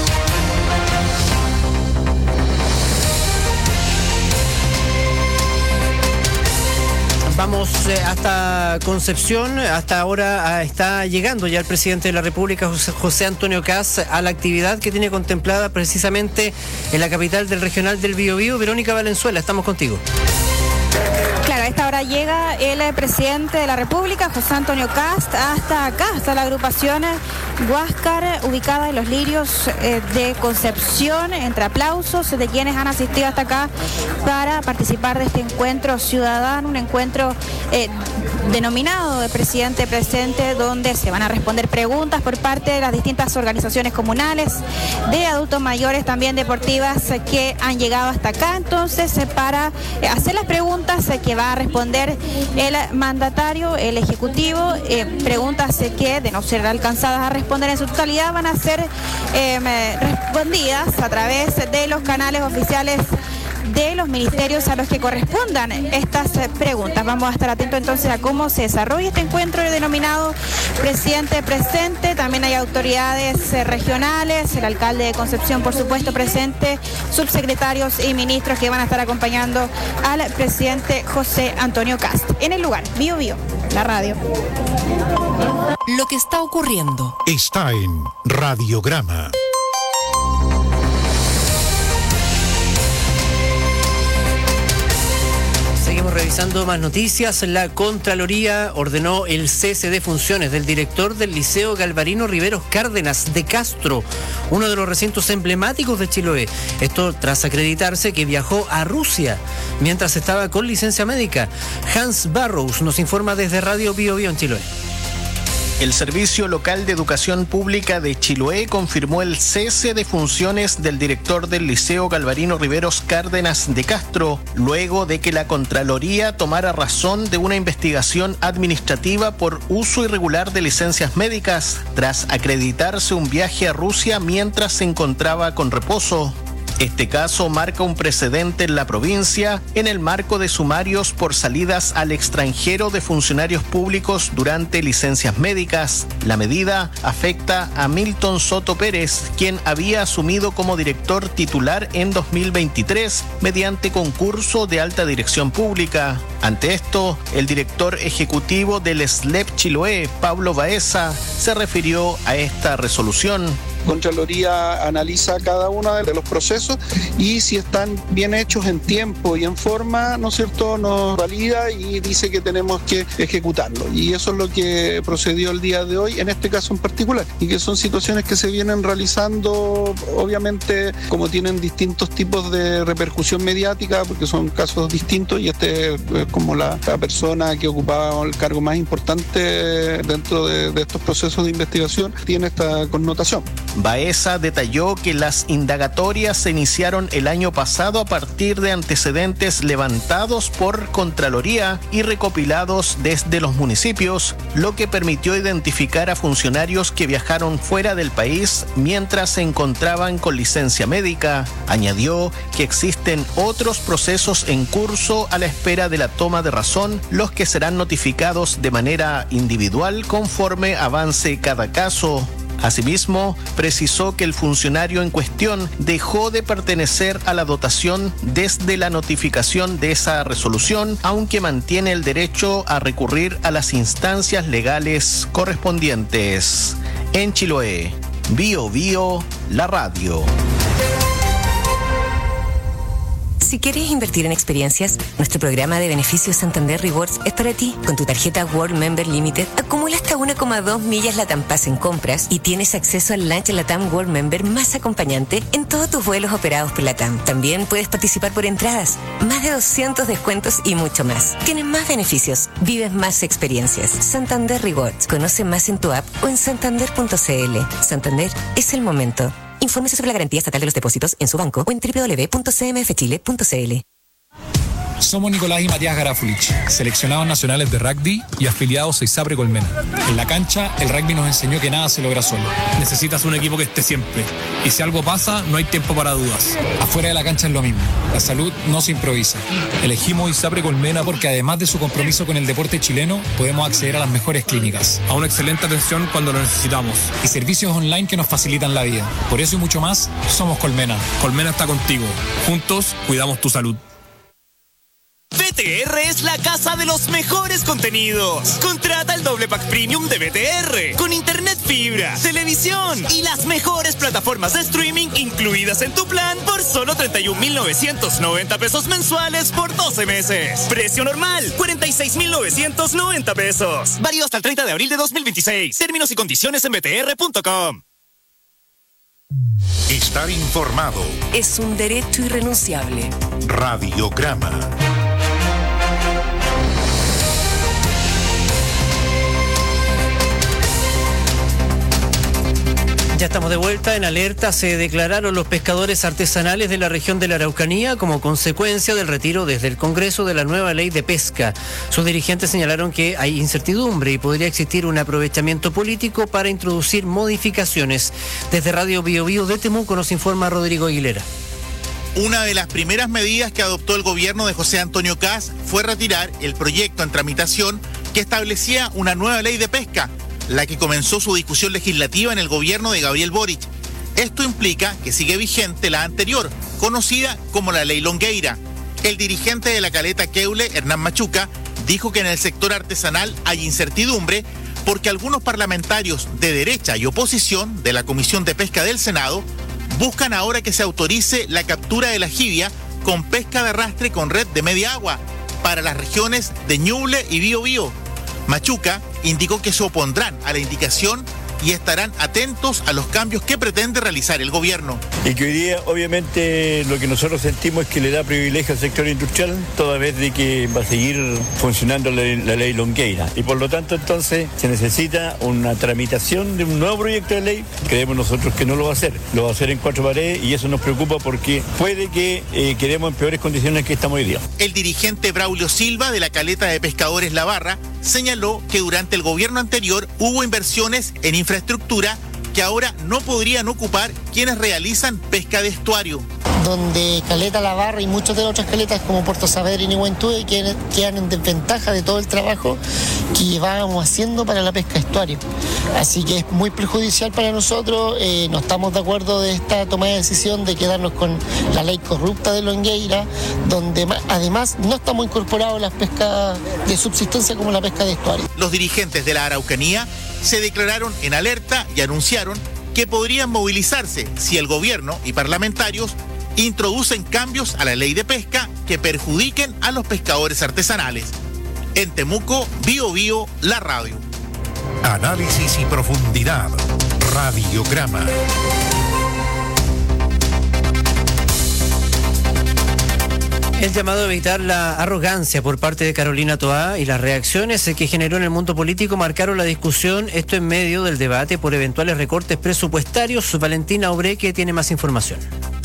Speaker 2: Vamos eh, hasta Concepción. Hasta ahora ah, está llegando ya el presidente de la República, José, José Antonio Kast, a la actividad que tiene contemplada precisamente en la capital del regional del Biobío. Verónica Valenzuela, estamos contigo.
Speaker 26: Claro, a esta hora llega el presidente de la República, José Antonio Kast, hasta acá, hasta la agrupación Huáscar, ubicada en Los Lirios eh, de Concepción, entre aplausos de quienes han asistido hasta acá para participar de este encuentro ciudadano, un encuentro eh, denominado de presidente presente, donde se van a responder preguntas por parte de las distintas organizaciones comunales, de adultos mayores, también deportivas, eh, que han llegado hasta acá. Entonces, eh, para eh, hacer las preguntas eh, que va a responder el mandatario, el ejecutivo, eh, preguntas eh, que, de no ser alcanzadas a responder en su totalidad, van a ser eh, respondidas a través de los canales oficiales de los ministerios a los que correspondan estas preguntas. Vamos a estar atentos entonces a cómo se desarrolla este encuentro denominado presidente presente. También hay autoridades regionales, el alcalde de Concepción, por supuesto, presente, subsecretarios y ministros que van a estar acompañando al presidente José Antonio Kast. En el lugar, Bio Bio, la radio.
Speaker 3: Lo que está ocurriendo
Speaker 1: está en Radiograma.
Speaker 2: Seguimos revisando más noticias, la Contraloría ordenó el cese de funciones del director del Liceo Galvarino Riveros Cárdenas de Castro, uno de los recintos emblemáticos de Chiloé. Esto tras acreditarse que viajó a Rusia mientras estaba con licencia médica. Hans Barrows nos informa desde Radio Bio Bio en Chiloé.
Speaker 7: El Servicio Local de Educación Pública de Chiloé confirmó el cese de funciones del director del Liceo Galvarino Riveros Cárdenas de Castro, luego de que la Contraloría tomara razón de una investigación administrativa por uso irregular de licencias médicas, tras acreditarse un viaje a Rusia mientras se encontraba con reposo. Este caso marca un precedente en la provincia en el marco de sumarios por salidas al extranjero de funcionarios públicos durante licencias médicas. La medida afecta a Milton Soto Pérez, quien había asumido como director titular en dos mil veintitrés mediante concurso de alta dirección pública. Ante esto, el director ejecutivo del S L E P Chiloé, Pablo Baeza, se refirió a esta resolución.
Speaker 9: Contraloría analiza cada uno de los procesos y si están bien hechos en tiempo y en forma, ¿no es cierto?, nos valida y dice que tenemos que ejecutarlo. Y eso es lo que procedió el día de hoy, en este caso en particular, y que son situaciones que se vienen realizando, obviamente, como tienen distintos tipos de repercusión mediática, porque son casos distintos, y este es como la, la persona que ocupaba el cargo más importante dentro de, de estos procesos de investigación, tiene esta connotación.
Speaker 7: Baeza detalló que las indagatorias se iniciaron el año pasado a partir de antecedentes levantados por Contraloría y recopilados desde los municipios, lo que permitió identificar a funcionarios que viajaron fuera del país mientras se encontraban con licencia médica. Añadió que existen otros procesos en curso a la espera de la toma de razón, los que serán notificados de manera individual conforme avance cada caso. Asimismo, precisó que el funcionario en cuestión dejó de pertenecer a la dotación desde la notificación de esa resolución, aunque mantiene el derecho a recurrir a las instancias legales correspondientes. En Chiloé, Bio Bio, la radio.
Speaker 10: Si quieres invertir en experiencias, nuestro programa de beneficios Santander Rewards es para ti. Con tu tarjeta World Member Limited, acumula hasta uno coma dos millas Latam Pass en compras y tienes acceso al lunch Latam World Member más acompañante en todos tus vuelos operados por Latam. También puedes participar por entradas, más de doscientos descuentos y mucho más. Tienes más beneficios, vives más experiencias. Santander Rewards. Conoce más en tu app o en santander punto c l. Santander es el momento. Infórmese sobre la garantía estatal de los depósitos en su banco o en doble u doble u doble u punto c m f chile punto c l.
Speaker 11: Somos Nicolás y Matías Garafulich, seleccionados nacionales de rugby y afiliados a ISAPRE Colmena. En la cancha, el rugby nos enseñó que nada se logra solo. Necesitas un equipo que esté siempre. Y si algo pasa, no hay tiempo para dudas. Afuera de la cancha es lo mismo. La salud no se improvisa. Elegimos ISAPRE Colmena porque además de su compromiso con el deporte chileno, podemos acceder a las mejores clínicas, a una excelente atención cuando lo necesitamos y servicios online que nos facilitan la vida. Por eso y mucho más, somos Colmena. Colmena está contigo. Juntos, cuidamos tu salud.
Speaker 12: B T R es la casa de los mejores contenidos. Contrata el doble pack premium de B T R con internet fibra, televisión y las mejores plataformas de streaming incluidas en tu plan por solo treinta y un mil novecientos noventa pesos mensuales por doce meses. Precio normal, cuarenta y seis mil novecientos noventa pesos. Válido hasta el treinta de abril de dos mil veintiséis. Términos y condiciones en b t r punto com.
Speaker 1: Estar informado
Speaker 3: es un derecho irrenunciable.
Speaker 1: Radiograma.
Speaker 2: Ya estamos de vuelta. En alerta se declararon los pescadores artesanales de la región de la Araucanía como consecuencia del retiro desde el Congreso de la nueva ley de pesca. Sus dirigentes señalaron que hay incertidumbre y podría existir un aprovechamiento político para introducir modificaciones. Desde Radio Bio Bio de Temuco nos informa Rodrigo Aguilera.
Speaker 13: Una de las primeras medidas que adoptó el gobierno de José Antonio Kast fue retirar el proyecto en tramitación que establecía una nueva ley de pesca, la que comenzó su discusión legislativa en el gobierno de Gabriel Boric. Esto implica que sigue vigente la anterior, conocida como la Ley Longueira. El dirigente de la Caleta Queule, Hernán Machuca, dijo que en el sector artesanal hay incertidumbre porque algunos parlamentarios de derecha y oposición de la Comisión de Pesca del Senado buscan ahora que se autorice la captura de la jibia con pesca de arrastre con red de media agua. para las regiones de Ñuble y Biobío. Machuca indicó que se opondrán a la indicación y estarán atentos a los cambios que pretende realizar el gobierno.
Speaker 14: Y que hoy día, obviamente, lo que nosotros sentimos es que le da privilegio al sector industrial, toda vez de que va a seguir funcionando la, la ley Longueira. Y por lo tanto, entonces, se necesita una tramitación de un nuevo proyecto de ley. Creemos nosotros que no lo va a hacer, lo va a hacer en cuatro paredes, y eso nos preocupa porque puede que eh, quedemos en peores condiciones que estamos hoy día.
Speaker 13: El dirigente Braulio Silva de la Caleta de Pescadores La Barra señaló que durante el gobierno anterior hubo inversiones en infraestructura que ahora no podrían ocupar quienes realizan pesca de estuario.
Speaker 15: Donde Caleta La Barra y muchas de las otras caletas como Puerto Saavedra y Nihuentue quedan, quedan en desventaja de todo el trabajo que llevábamos haciendo para la pesca de estuario. Así que es muy perjudicial para nosotros, eh, no estamos de acuerdo de esta toma de decisión de quedarnos con la ley corrupta de Longueira, donde además no estamos incorporados las pescas de subsistencia como la pesca de estuario.
Speaker 13: Los dirigentes de la Araucanía se declararon en alerta y anunciaron que podrían movilizarse si el gobierno y parlamentarios introducen cambios a la ley de pesca que perjudiquen a los pescadores artesanales. En Temuco, Bio Bio, la radio.
Speaker 1: Análisis y profundidad. Radiograma.
Speaker 2: El llamado a evitar la arrogancia por parte de Carolina Toá y las reacciones que generó en el mundo político marcaron la discusión, esto en medio del debate por eventuales recortes presupuestarios. Valentina Obreque tiene más información.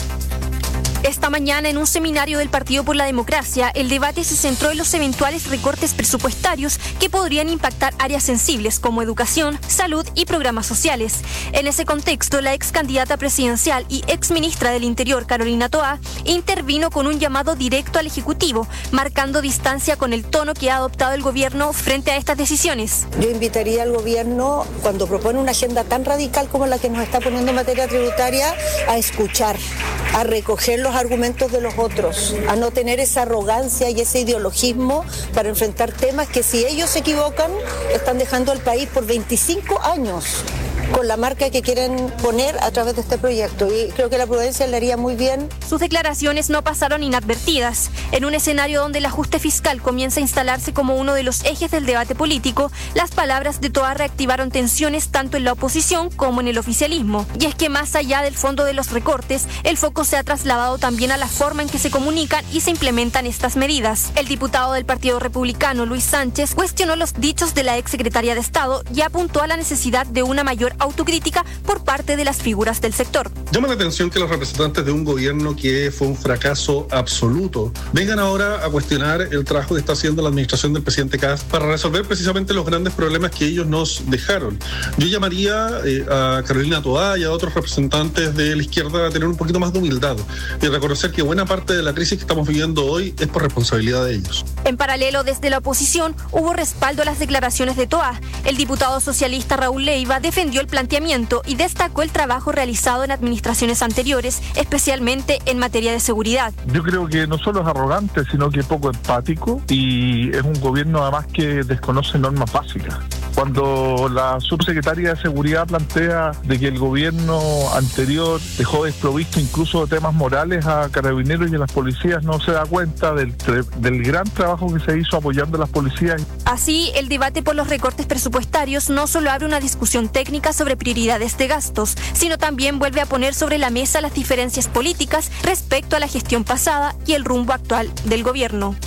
Speaker 16: Esta mañana, en un seminario del Partido por la Democracia, el debate se centró en los eventuales recortes presupuestarios que podrían impactar áreas sensibles como educación, salud y programas sociales. En ese contexto, la ex candidata presidencial y ex ministra del Interior, Carolina Toá, intervino con un llamado directo al Ejecutivo, marcando distancia con el tono que ha adoptado el gobierno frente a estas decisiones.
Speaker 17: Yo invitaría al gobierno, cuando propone una agenda tan radical como la que nos está poniendo en materia tributaria, a escuchar, a recoger los argumentos de los otros, a no tener esa arrogancia y ese ideologismo para enfrentar temas que, si ellos se equivocan, están dejando al país por veinticinco años con la marca que quieren poner a través de este proyecto, y creo que la prudencia le haría muy bien.
Speaker 16: Sus declaraciones no pasaron inadvertidas. En un escenario donde el ajuste fiscal comienza a instalarse como uno de los ejes del debate político, las palabras de Toá reactivaron tensiones tanto en la oposición como en el oficialismo. Y es que más allá del fondo de los recortes, el foco se ha trasladado también a la forma en que se comunican y se implementan estas medidas. El diputado del Partido Republicano, Luis Sánchez, cuestionó los dichos de la exsecretaria de Estado y apuntó a la necesidad de una mayor autocrítica por parte de las figuras del sector.
Speaker 19: Llama la atención que los representantes de un gobierno que fue un fracaso absoluto vengan ahora a cuestionar el trabajo que está haciendo la administración del presidente Kast para resolver precisamente los grandes problemas que ellos nos dejaron. Yo llamaría eh, a Carolina Toá y a otros representantes de la izquierda a tener un poquito más de humildad y reconocer que buena parte de la crisis que estamos viviendo hoy es por responsabilidad de ellos.
Speaker 16: En paralelo, desde la oposición hubo respaldo a las declaraciones de Toá. El diputado socialista Raúl Leiva defendió el planteamiento y destacó el trabajo realizado en administraciones anteriores, especialmente en materia de seguridad.
Speaker 20: Yo creo que no solo es arrogante, sino que es poco empático y es un gobierno además que desconoce normas básicas. Cuando la subsecretaria de Seguridad plantea de que el gobierno anterior dejó desprovisto incluso de temas morales a carabineros y a las policías, no se da cuenta del, del gran trabajo que se hizo apoyando a las policías.
Speaker 16: Así, el debate por los recortes presupuestarios no solo abre una discusión técnica sobre prioridades de gastos, sino también vuelve a poner sobre la mesa las diferencias políticas respecto a la gestión pasada y el rumbo actual del gobierno.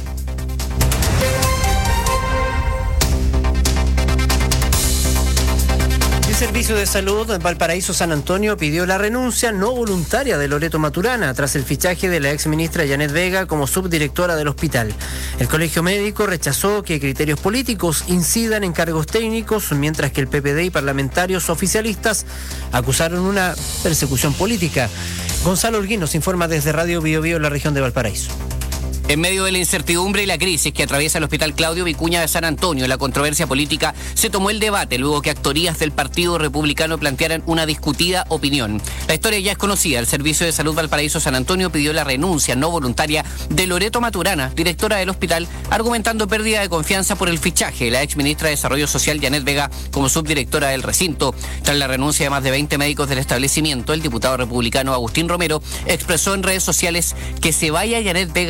Speaker 2: El Servicio de Salud en Valparaíso San Antonio pidió la renuncia no voluntaria de Loreto Maturana tras el fichaje de la exministra Janet Vega como subdirectora del hospital. El Colegio Médico rechazó que criterios políticos incidan en cargos técnicos, mientras que el P P D y parlamentarios oficialistas acusaron una persecución política. Gonzalo Urguín nos informa desde Radio Bio Bio en la región de Valparaíso.
Speaker 27: En medio de la incertidumbre y la crisis que atraviesa el Hospital Claudio Vicuña de San Antonio, la controversia política se tomó el debate luego que actorías del Partido Republicano plantearan una discutida opinión. La historia ya es conocida. El Servicio de Salud Valparaíso San Antonio pidió la renuncia no voluntaria de Loreto Maturana, directora del hospital, argumentando pérdida de confianza por el fichaje de la exministra de Desarrollo Social Janet Vega como subdirectora del recinto. Tras la renuncia de más de veinte médicos del establecimiento, el diputado republicano Agustín Romero expresó en redes sociales que se vaya Janet Vega y que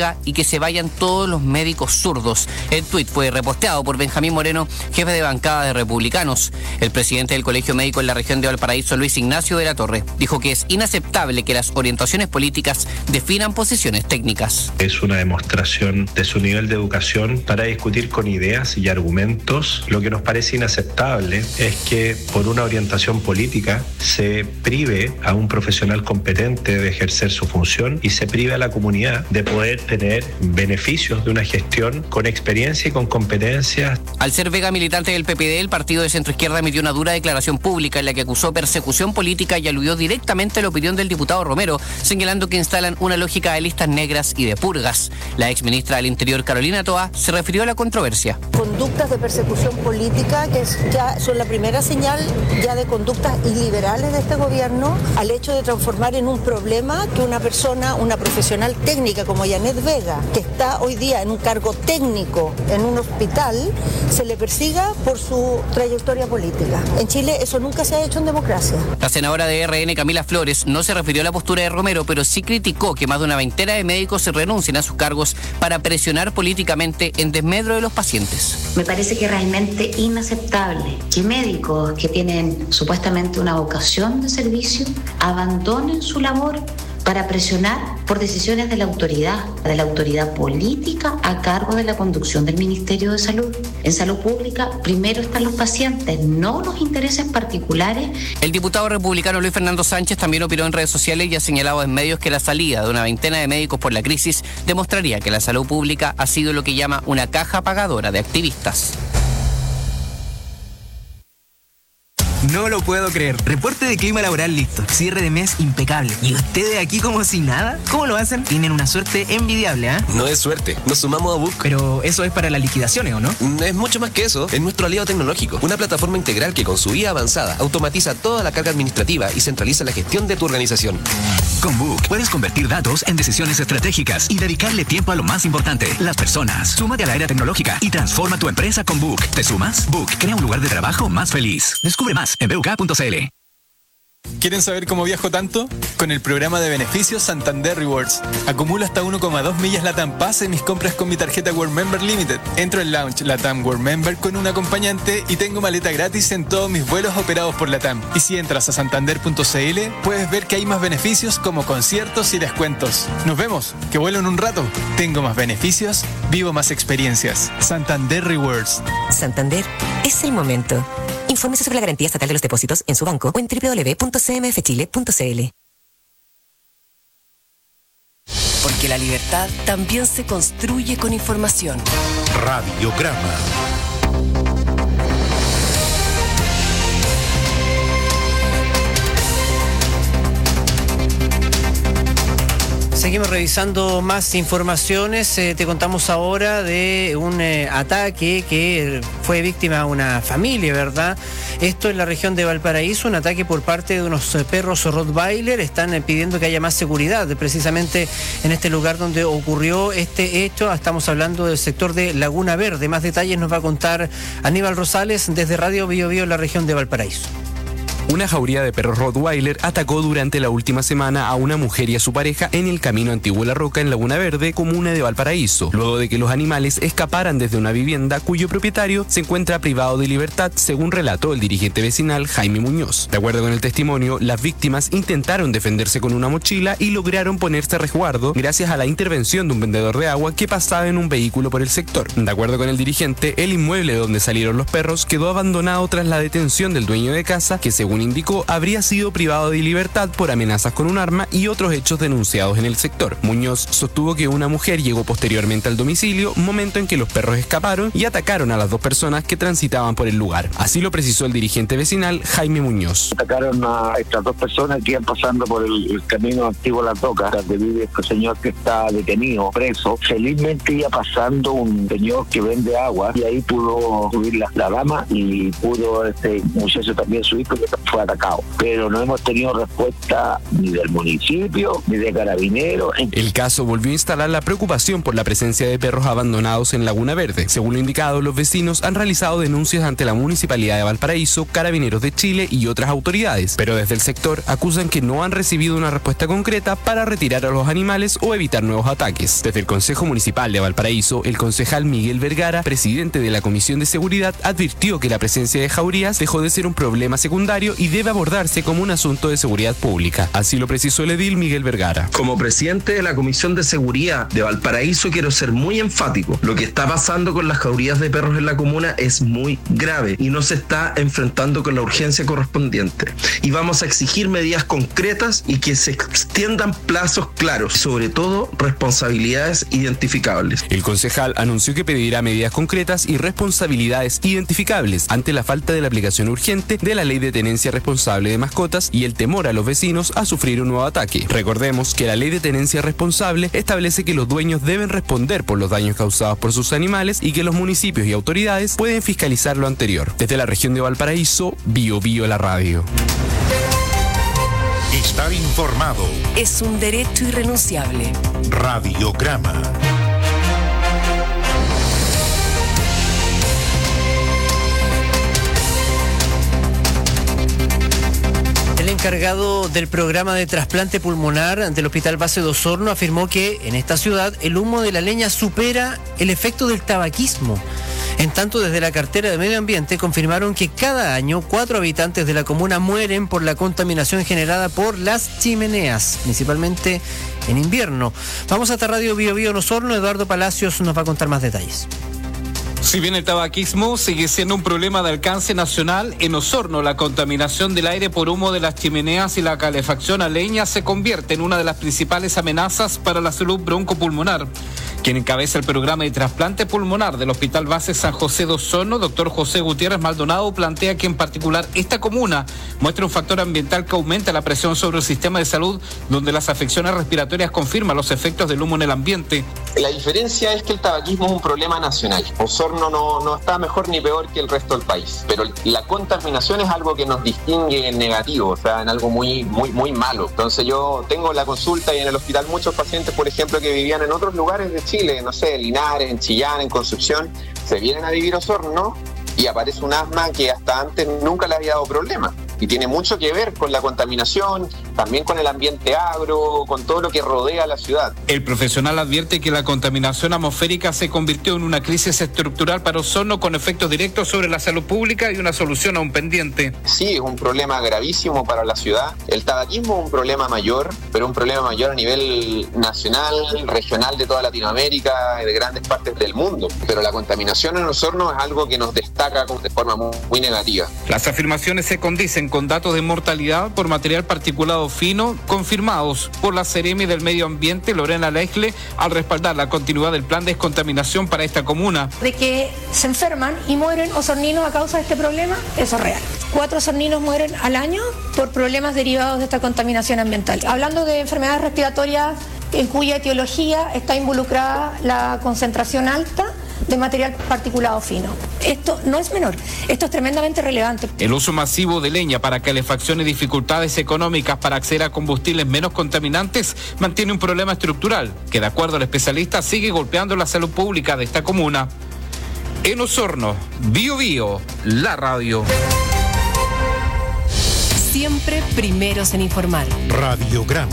Speaker 27: se vayan todos los médicos zurdos. El tuit fue reposteado por Benjamín Moreno, jefe de bancada de Republicanos. El presidente del Colegio Médico en la región de Valparaíso, Luis Ignacio de la Torre, dijo que es inaceptable que las orientaciones políticas definan posiciones técnicas.
Speaker 4: Es una demostración de su nivel de educación para discutir con ideas y argumentos. Lo que nos parece inaceptable es que por una orientación política se prive a un profesional competente de ejercer su función y se prive a la comunidad de poder tener beneficios de una gestión con experiencia y con competencias.
Speaker 27: Al ser Vega militante del P P D, el partido de centroizquierda emitió una dura declaración pública en la que acusó persecución política y aludió directamente a la opinión del diputado Romero, señalando que instalan una lógica de listas negras y de purgas. La exministra del Interior, Carolina Toa, se refirió a la controversia.
Speaker 17: Conductas de persecución política que ya son la primera señal ya de conductas iliberales de este gobierno, al hecho de transformar en un problema que una persona, una profesional técnica como Janet Vega, que está hoy día en un cargo técnico en un hospital, se le persiga por su trayectoria política. En Chile eso nunca se ha hecho en democracia.
Speaker 27: La senadora de R N, Camila Flores, no se refirió a la postura de Romero, pero sí criticó que más de una veintena de médicos se renuncien a sus cargos para presionar políticamente en desmedro de los pacientes.
Speaker 6: Me parece que es realmente inaceptable que médicos que tienen supuestamente una vocación de servicio abandonen su labor para presionar por decisiones de la autoridad, de la autoridad política a cargo de la conducción del Ministerio de Salud. En salud pública primero están los pacientes, no los intereses particulares.
Speaker 27: El diputado republicano Luis Fernando Sánchez también opinó en redes sociales y ha señalado en medios que la salida de una veintena de médicos por la crisis demostraría que la salud pública ha sido lo que llama una caja pagadora de activistas.
Speaker 18: No lo puedo creer. Reporte de clima laboral listo. Cierre de mes impecable. ¿Y ustedes aquí como si nada? ¿Cómo lo hacen? Tienen una suerte envidiable, ¿ah? ¿eh?
Speaker 21: No es suerte. Nos sumamos a Book.
Speaker 18: Pero eso es para las liquidaciones, ¿o no?
Speaker 21: Es mucho más que eso. Es nuestro aliado tecnológico. Una plataforma integral que con su I A avanzada automatiza toda la carga administrativa y centraliza la gestión de tu organización.
Speaker 22: Con Book puedes convertir datos en decisiones estratégicas y dedicarle tiempo a lo más importante, las personas. Súmate a la era tecnológica y transforma tu empresa con Book. ¿Te sumas? Book crea un lugar de trabajo más feliz. Descubre más en b u k punto c l.
Speaker 23: ¿Quieren saber cómo viajo tanto? Con el programa de beneficios Santander Rewards. Acumulo hasta uno coma dos millas LATAM Pass en mis compras con mi tarjeta World Member Limited. Entro en Lounge LATAM World Member con un acompañante y tengo maleta gratis en todos mis vuelos operados por LATAM. Y si entras a santander punto c l, puedes ver que hay más beneficios como conciertos y descuentos. Nos vemos, que vuelo en un rato. Tengo más beneficios, vivo más experiencias. Santander Rewards.
Speaker 10: Santander, es el momento. Infórmese sobre la garantía estatal de los depósitos en su banco o en w w w punto c m f chile punto c l.
Speaker 3: Porque la libertad también se construye con información.
Speaker 1: Radiograma.
Speaker 2: Seguimos revisando más informaciones. Eh, te contamos ahora de un eh, ataque que fue víctima una familia, ¿verdad? Esto en la región de Valparaíso, un ataque por parte de unos eh, perros Rottweiler. Están eh, pidiendo que haya más seguridad, precisamente en este lugar donde ocurrió este hecho. Estamos hablando del sector de Laguna Verde. Más detalles nos va a contar Aníbal Rosales desde Radio Bio Bio en la región de Valparaíso.
Speaker 24: Una jauría de perros Rottweiler atacó durante la última semana a una mujer y a su pareja en el camino Antiguo La Roca en Laguna Verde, comuna de Valparaíso, luego de que los animales escaparan desde una vivienda cuyo propietario se encuentra privado de libertad, según relató el dirigente vecinal Jaime Muñoz. De acuerdo con el testimonio, las víctimas intentaron defenderse con una mochila y lograron ponerse a resguardo gracias a la intervención de un vendedor de agua que pasaba en un vehículo por el sector. De acuerdo con el dirigente, el inmueble donde salieron los perros quedó abandonado tras la detención del dueño de casa, que según indicó habría sido privado de libertad por amenazas con un arma y otros hechos denunciados en el sector. Muñoz sostuvo que una mujer llegó posteriormente al domicilio, momento en que los perros escaparon y atacaron a las dos personas que transitaban por el lugar. Así lo precisó el dirigente vecinal Jaime Muñoz.
Speaker 28: Atacaron a estas dos personas que iban pasando por el, el camino Antiguo La Toca, donde vive este señor que está detenido, preso. Felizmente iba pasando un señor que vende agua y ahí pudo subir la, la dama y pudo este muchacho también subir, porque fue atacado. Pero no hemos tenido respuesta ni del municipio, ni de Carabineros.
Speaker 24: El caso volvió a instalar la preocupación por la presencia de perros abandonados en Laguna Verde. Según lo indicado, los vecinos han realizado denuncias ante la Municipalidad de Valparaíso, Carabineros de Chile y otras autoridades, pero desde el sector acusan que no han recibido una respuesta concreta para retirar a los animales o evitar nuevos ataques. Desde el Consejo Municipal de Valparaíso, el concejal Miguel Vergara, presidente de la Comisión de Seguridad, advirtió que la presencia de jaurías dejó de ser un problema secundario y debe abordarse como un asunto de seguridad pública. Así lo precisó el edil Miguel Vergara.
Speaker 5: Como presidente de la Comisión de Seguridad de Valparaíso, quiero ser muy enfático. Lo que está pasando con las jaurías de perros en la comuna es muy grave y no se está enfrentando con la urgencia correspondiente. Y vamos a exigir medidas concretas y que se extiendan plazos claros, sobre todo responsabilidades identificables.
Speaker 24: El concejal anunció que pedirá medidas concretas y responsabilidades identificables ante la falta de la aplicación urgente de la ley de tenencia responsable de mascotas y el temor a los vecinos a sufrir un nuevo ataque. Recordemos que la ley de tenencia responsable establece que los dueños deben responder por los daños causados por sus animales y que los municipios y autoridades pueden fiscalizar lo anterior. Desde la región de Valparaíso, Bio Bio la radio.
Speaker 1: Estar informado
Speaker 3: es un derecho irrenunciable.
Speaker 1: Radiograma.
Speaker 2: El encargado del programa de trasplante pulmonar del Hospital Base de Osorno afirmó que en esta ciudad el humo de la leña supera el efecto del tabaquismo. En tanto, desde la cartera de Medio Ambiente confirmaron que cada año cuatro habitantes de la comuna mueren por la contaminación generada por las chimeneas, principalmente en invierno. Vamos hasta Radio Bio Bio en Osorno. Eduardo Palacios nos va a contar más detalles.
Speaker 7: Si bien el tabaquismo sigue siendo un problema de alcance nacional, en Osorno la contaminación del aire por humo de las chimeneas y la calefacción a leña se convierte en una de las principales amenazas para la salud broncopulmonar. Quien encabeza el programa de trasplante pulmonar del Hospital Base San José de Osorno, doctor José Gutiérrez Maldonado, plantea que en particular esta comuna muestra un factor ambiental que aumenta la presión sobre el sistema de salud, donde las afecciones respiratorias confirman los efectos del humo en el ambiente.
Speaker 8: La diferencia es que el tabaquismo es un problema nacional. Osorno no, no está mejor ni peor que el resto del país, pero la contaminación es algo que nos distingue en negativo, o sea, en algo muy, muy, muy malo. Entonces yo tengo la consulta y en el hospital muchos pacientes, por ejemplo, que vivían en otros lugares de Chile, no sé, Linares, en Chillán, en Concepción, se vienen a vivir a Osorno y aparece un asma que hasta antes nunca le había dado problema. Y tiene mucho que ver con la contaminación, también con el ambiente agro, con todo lo que rodea a la ciudad.
Speaker 7: El profesional advierte que la contaminación atmosférica se convirtió en una crisis estructural para Osorno con efectos directos sobre la salud pública y una solución aún pendiente.
Speaker 8: Sí, es un problema gravísimo para la ciudad. El tabaquismo es un problema mayor, pero un problema mayor a nivel nacional, regional de toda Latinoamérica y de grandes partes del mundo. Pero la contaminación en Osorno es algo que nos destaca de forma muy, muy negativa.
Speaker 7: Las afirmaciones se condicen con datos de mortalidad por material particulado fino confirmados por la Seremi del Medio Ambiente, Lorena Leisle, al respaldar la continuidad del plan de descontaminación para esta comuna.
Speaker 9: De que se enferman y mueren osorninos a causa de este problema, eso es real. Cuatro osorninos mueren al año por problemas derivados de esta contaminación ambiental. Hablando de enfermedades respiratorias en cuya etiología está involucrada la concentración alta de material particulado fino. Esto no es menor, esto es tremendamente relevante.
Speaker 7: El uso masivo de leña para calefacción y dificultades económicas para acceder a combustibles menos contaminantes mantiene un problema estructural que, de acuerdo al especialista, sigue golpeando la salud pública de esta comuna. En Osorno, Bio Bio, la radio.
Speaker 3: Siempre primeros en informar.
Speaker 1: Radiograma.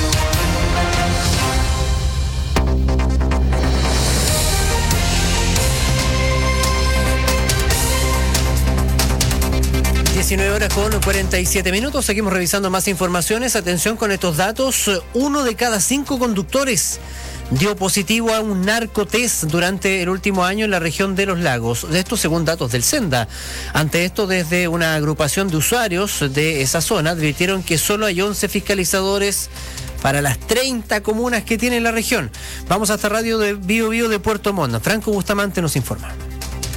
Speaker 2: diecinueve horas con cuarenta y siete minutos. Seguimos revisando más informaciones. Atención con estos datos. Uno de cada cinco conductores dio positivo a un narcotest durante el último año en la región de Los Lagos. De esto según datos del Senda. Ante esto, desde una agrupación de usuarios de esa zona advirtieron que solo hay once fiscalizadores para las treinta comunas que tiene la región. Vamos hasta Radio de Bio Bio de Puerto Montt. Franco Bustamante nos informa.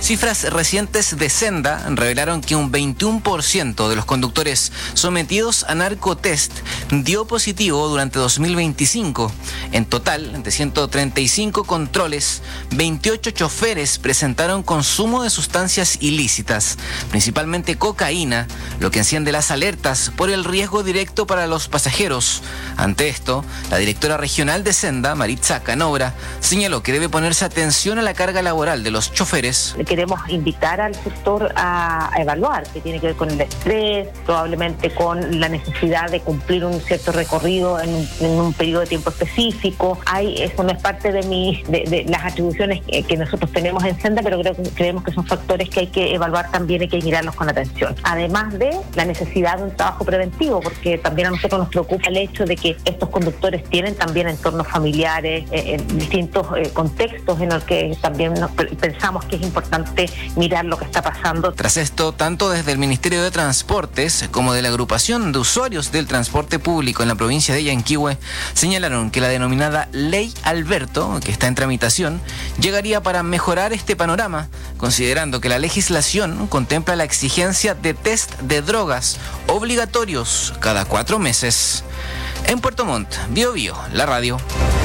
Speaker 27: Cifras recientes de Senda revelaron que un veintiuno por ciento de los conductores sometidos a narcotest dio positivo durante dos mil veinticinco. En total, de ciento treinta y cinco controles, veintiocho choferes presentaron consumo de sustancias ilícitas, principalmente cocaína, lo que enciende las alertas por el riesgo directo para los pasajeros. Ante esto, la directora regional de Senda, Maritza Canobra, señaló que debe ponerse atención a la carga laboral de los choferes.
Speaker 11: Queremos invitar al sector a, a evaluar, que tiene que ver con el estrés, probablemente con la necesidad de cumplir un cierto recorrido en un, en un periodo de tiempo específico. Hay, eso no es parte de, mi, de, de las atribuciones que, que nosotros tenemos en Senda, pero creo que creemos que son factores que hay que evaluar también, hay que mirarlos con atención. Además de la necesidad de un trabajo preventivo, porque también a nosotros nos preocupa el hecho de que estos conductores tienen también entornos familiares, eh, en distintos eh, contextos en los que también nos, pensamos que es importante mirar lo que está pasando.
Speaker 27: Tras esto, tanto desde el Ministerio de Transportes como de la agrupación de usuarios del transporte público en la provincia de Yanquihue señalaron que la denominada Ley Alberto, que está en tramitación, llegaría para mejorar este panorama, considerando que la legislación contempla la exigencia de test de drogas obligatorios cada cuatro meses. En Puerto Montt, Bio Bio, la radio.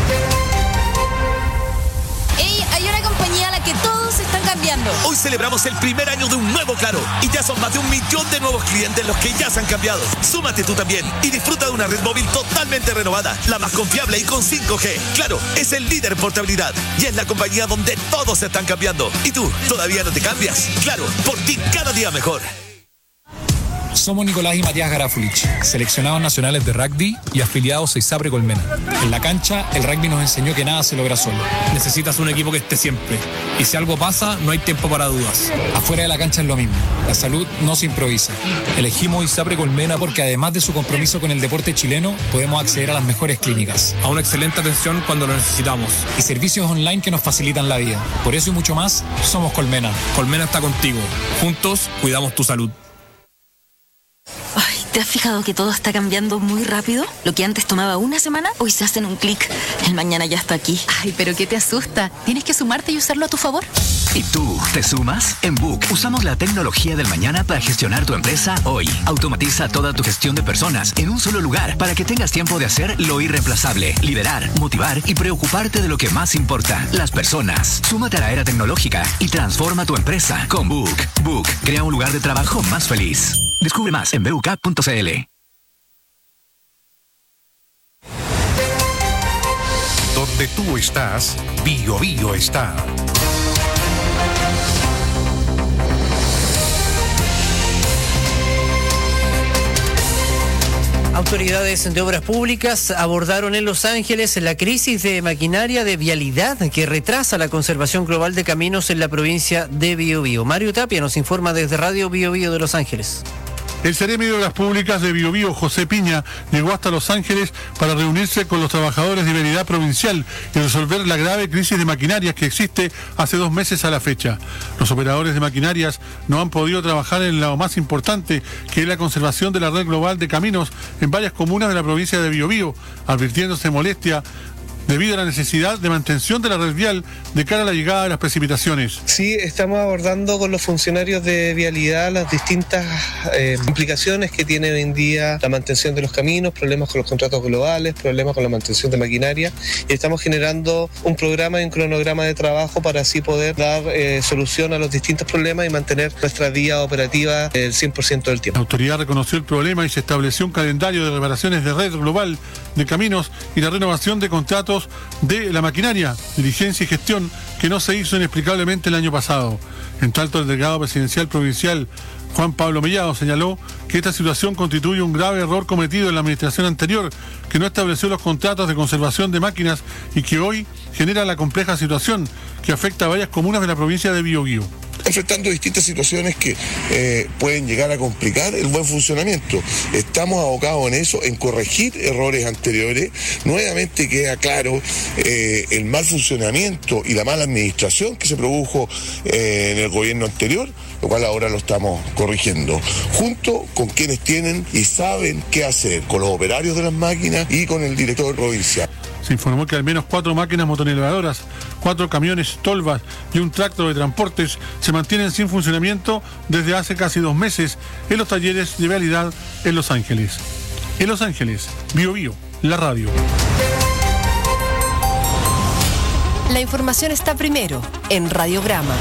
Speaker 12: ¡Ey! Hay una compañía a la que todos están cambiando.
Speaker 13: Hoy celebramos el primer año de un nuevo Claro y ya son más de un millón de nuevos clientes los que ya se han cambiado. Súmate tú también y disfruta de una red móvil totalmente renovada, la más confiable y con cinco G. Claro, es el líder en portabilidad y es la compañía donde todos se están cambiando. ¿Y tú, todavía no te cambias? Claro, por ti cada día mejor.
Speaker 14: Somos Nicolás y Matías Garafulich, seleccionados nacionales de rugby y afiliados a ISAPRE Colmena. En la cancha, el rugby nos enseñó que nada se logra solo. Necesitas un equipo que esté siempre. Y si algo pasa, no hay tiempo para dudas. Afuera de la cancha es lo mismo. La salud no se improvisa. Elegimos ISAPRE Colmena porque además de su compromiso con el deporte chileno, podemos acceder a las mejores clínicas, a una excelente atención cuando lo necesitamos y servicios online que nos facilitan la vida. Por eso y mucho más, somos Colmena. Colmena está contigo. Juntos, cuidamos tu salud.
Speaker 12: Ay, ¿te has fijado que todo está cambiando muy rápido? Lo que antes tomaba una semana, hoy se hace en un clic. El mañana ya está aquí.
Speaker 15: Ay, pero ¿qué te asusta? Tienes que sumarte y usarlo a tu favor.
Speaker 22: ¿Y tú, te sumas? En Book usamos la tecnología del mañana para gestionar tu empresa hoy. Automatiza toda tu gestión de personas en un solo lugar para que tengas tiempo de hacer lo irreemplazable, liderar, motivar y preocuparte de lo que más importa, las personas. Súmate a la era tecnológica y transforma tu empresa con Book. Book crea un lugar de trabajo más feliz. Descubre más en b u k punto c l.
Speaker 1: Donde tú estás, Bio Bio está.
Speaker 2: Autoridades de obras públicas abordaron en Los Ángeles la crisis de maquinaria de vialidad que retrasa la conservación global de caminos en la provincia de Bio Bio. Mario Tapia nos informa desde Radio Bio Bio de Los Ángeles.
Speaker 19: El Seremi de Obras Públicas de Bio Bio, José Piña, llegó hasta Los Ángeles para reunirse con los trabajadores de vialidad provincial y resolver la grave crisis de maquinarias que existe hace dos meses a la fecha. Los operadores de maquinarias no han podido trabajar en lo más importante, que es la conservación de la red global de caminos en varias comunas de la provincia de Bio Bio, advirtiéndose molestia debido a la necesidad de mantención de la red vial de cara a la llegada de las precipitaciones.
Speaker 25: Sí, estamos abordando con los funcionarios de vialidad las distintas eh, implicaciones que tiene hoy en día la mantención de los caminos, problemas con los contratos globales, problemas con la mantención de maquinaria, y estamos generando un programa y un cronograma de trabajo para así poder dar eh, solución a los distintos problemas y mantener nuestra vía operativa el cien por ciento del tiempo.
Speaker 19: La autoridad reconoció el problema y se estableció un calendario de reparaciones de red global de caminos y la renovación de contratos de la maquinaria, diligencia y gestión que no se hizo inexplicablemente el año pasado. En tanto, el delegado presidencial provincial Juan Pablo Mellado señaló que esta situación constituye un grave error cometido en la administración anterior, que no estableció los contratos de conservación de máquinas y que hoy genera la compleja situación que afecta a varias comunas de la provincia de Bio Bio.
Speaker 26: Enfrentando distintas situaciones que eh, pueden llegar a complicar el buen funcionamiento. Estamos abocados en eso, en corregir errores anteriores. Nuevamente queda claro eh, el mal funcionamiento y la mala administración que se produjo eh, en el gobierno anterior, lo cual ahora lo estamos corrigiendo, junto con quienes tienen y saben qué hacer, con los operarios de las máquinas y con el director provincial.
Speaker 19: Se informó que al menos cuatro máquinas motonelevadoras, cuatro camiones tolvas y un tractor de transportes se mantienen sin funcionamiento desde hace casi dos meses en los talleres de vialidad en Los Ángeles. En Los Ángeles, Bio Bio, la radio.
Speaker 3: La información está primero en Radiograma.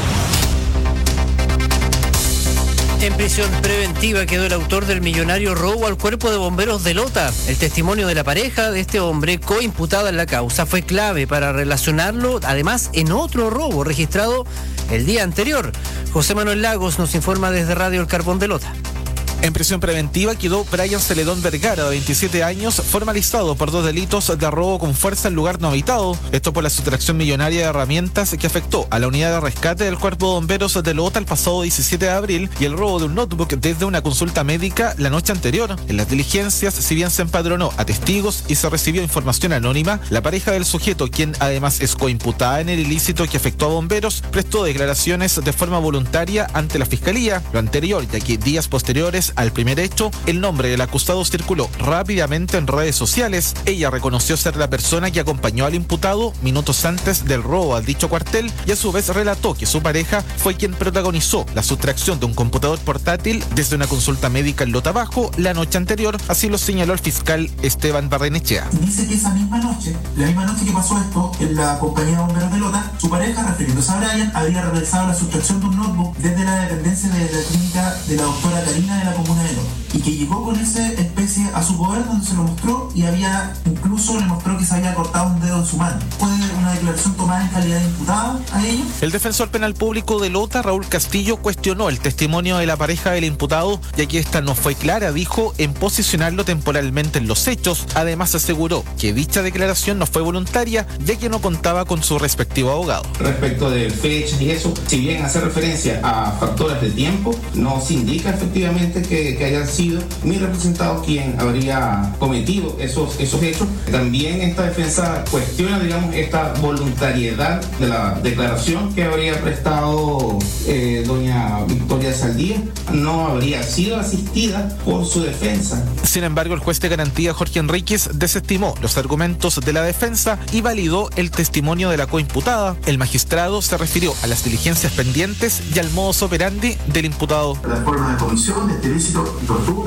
Speaker 2: En prisión preventiva quedó el autor del millonario robo al cuerpo de bomberos de Lota. El testimonio de la pareja de este hombre, coimputada en la causa, fue clave para relacionarlo, además, en otro robo registrado el día anterior. José Manuel Lagos nos informa desde Radio El Carbón de Lota.
Speaker 4: En prisión preventiva quedó Brian Celedón Vergara, de veintisiete años, formalizado por dos delitos de robo con fuerza en lugar no habitado. Esto por la sustracción millonaria de herramientas que afectó a la unidad de rescate del Cuerpo de Bomberos de Lota el pasado diecisiete de abril y el robo de un notebook desde una consulta médica la noche anterior. En las diligencias, si bien se empadronó a testigos y se recibió información anónima, la pareja del sujeto, quien además es coimputada en el ilícito que afectó a bomberos, prestó declaraciones de forma voluntaria ante la Fiscalía. Lo anterior, ya que días posteriores al primer hecho, el nombre del acusado circuló rápidamente en redes sociales. Ella reconoció ser la persona que acompañó al imputado minutos antes del robo al dicho cuartel y a su vez relató que su pareja fue quien protagonizó la sustracción de un computador portátil desde una consulta médica en Lota Bajo la noche anterior, así lo señaló el fiscal Esteban Barrenechea.
Speaker 6: Dice que esa misma noche, la misma noche que pasó esto en la compañía de bomberos de Lota, su pareja, refiriéndose a Brian, había realizado la sustracción de un notebook desde la dependencia de la clínica de la doctora Karina de la comuna de Lota, y que llegó con esa especie a su poder, donde se lo mostró y había incluso le mostró que se había cortado un dedo de su mano. ¿Fue una declaración tomada en calidad de imputado a ello?
Speaker 4: El defensor penal público de Lota, Raúl Castillo, cuestionó el testimonio de la pareja del imputado, ya que esta no fue clara, dijo, en posicionarlo temporalmente en los hechos. Además aseguró que dicha declaración no fue voluntaria, ya que no contaba con su respectivo abogado.
Speaker 16: Respecto de fechas y eso, si bien hace referencia a factores de tiempo, no se indica efectivamente que, que hayan sido mi representado quien habría cometido esos, esos hechos. También esta defensa cuestiona, digamos, esta voluntariedad de la declaración que habría prestado eh, doña Victoria Saldía. No habría sido asistida por su defensa.
Speaker 4: Sin embargo, el juez de garantía Jorge Enríquez desestimó los argumentos de la defensa y validó el testimonio de la coimputada. El magistrado se refirió a las diligencias pendientes y al modus operandi del imputado.
Speaker 6: La forma de comisión de este ilícito, tortura,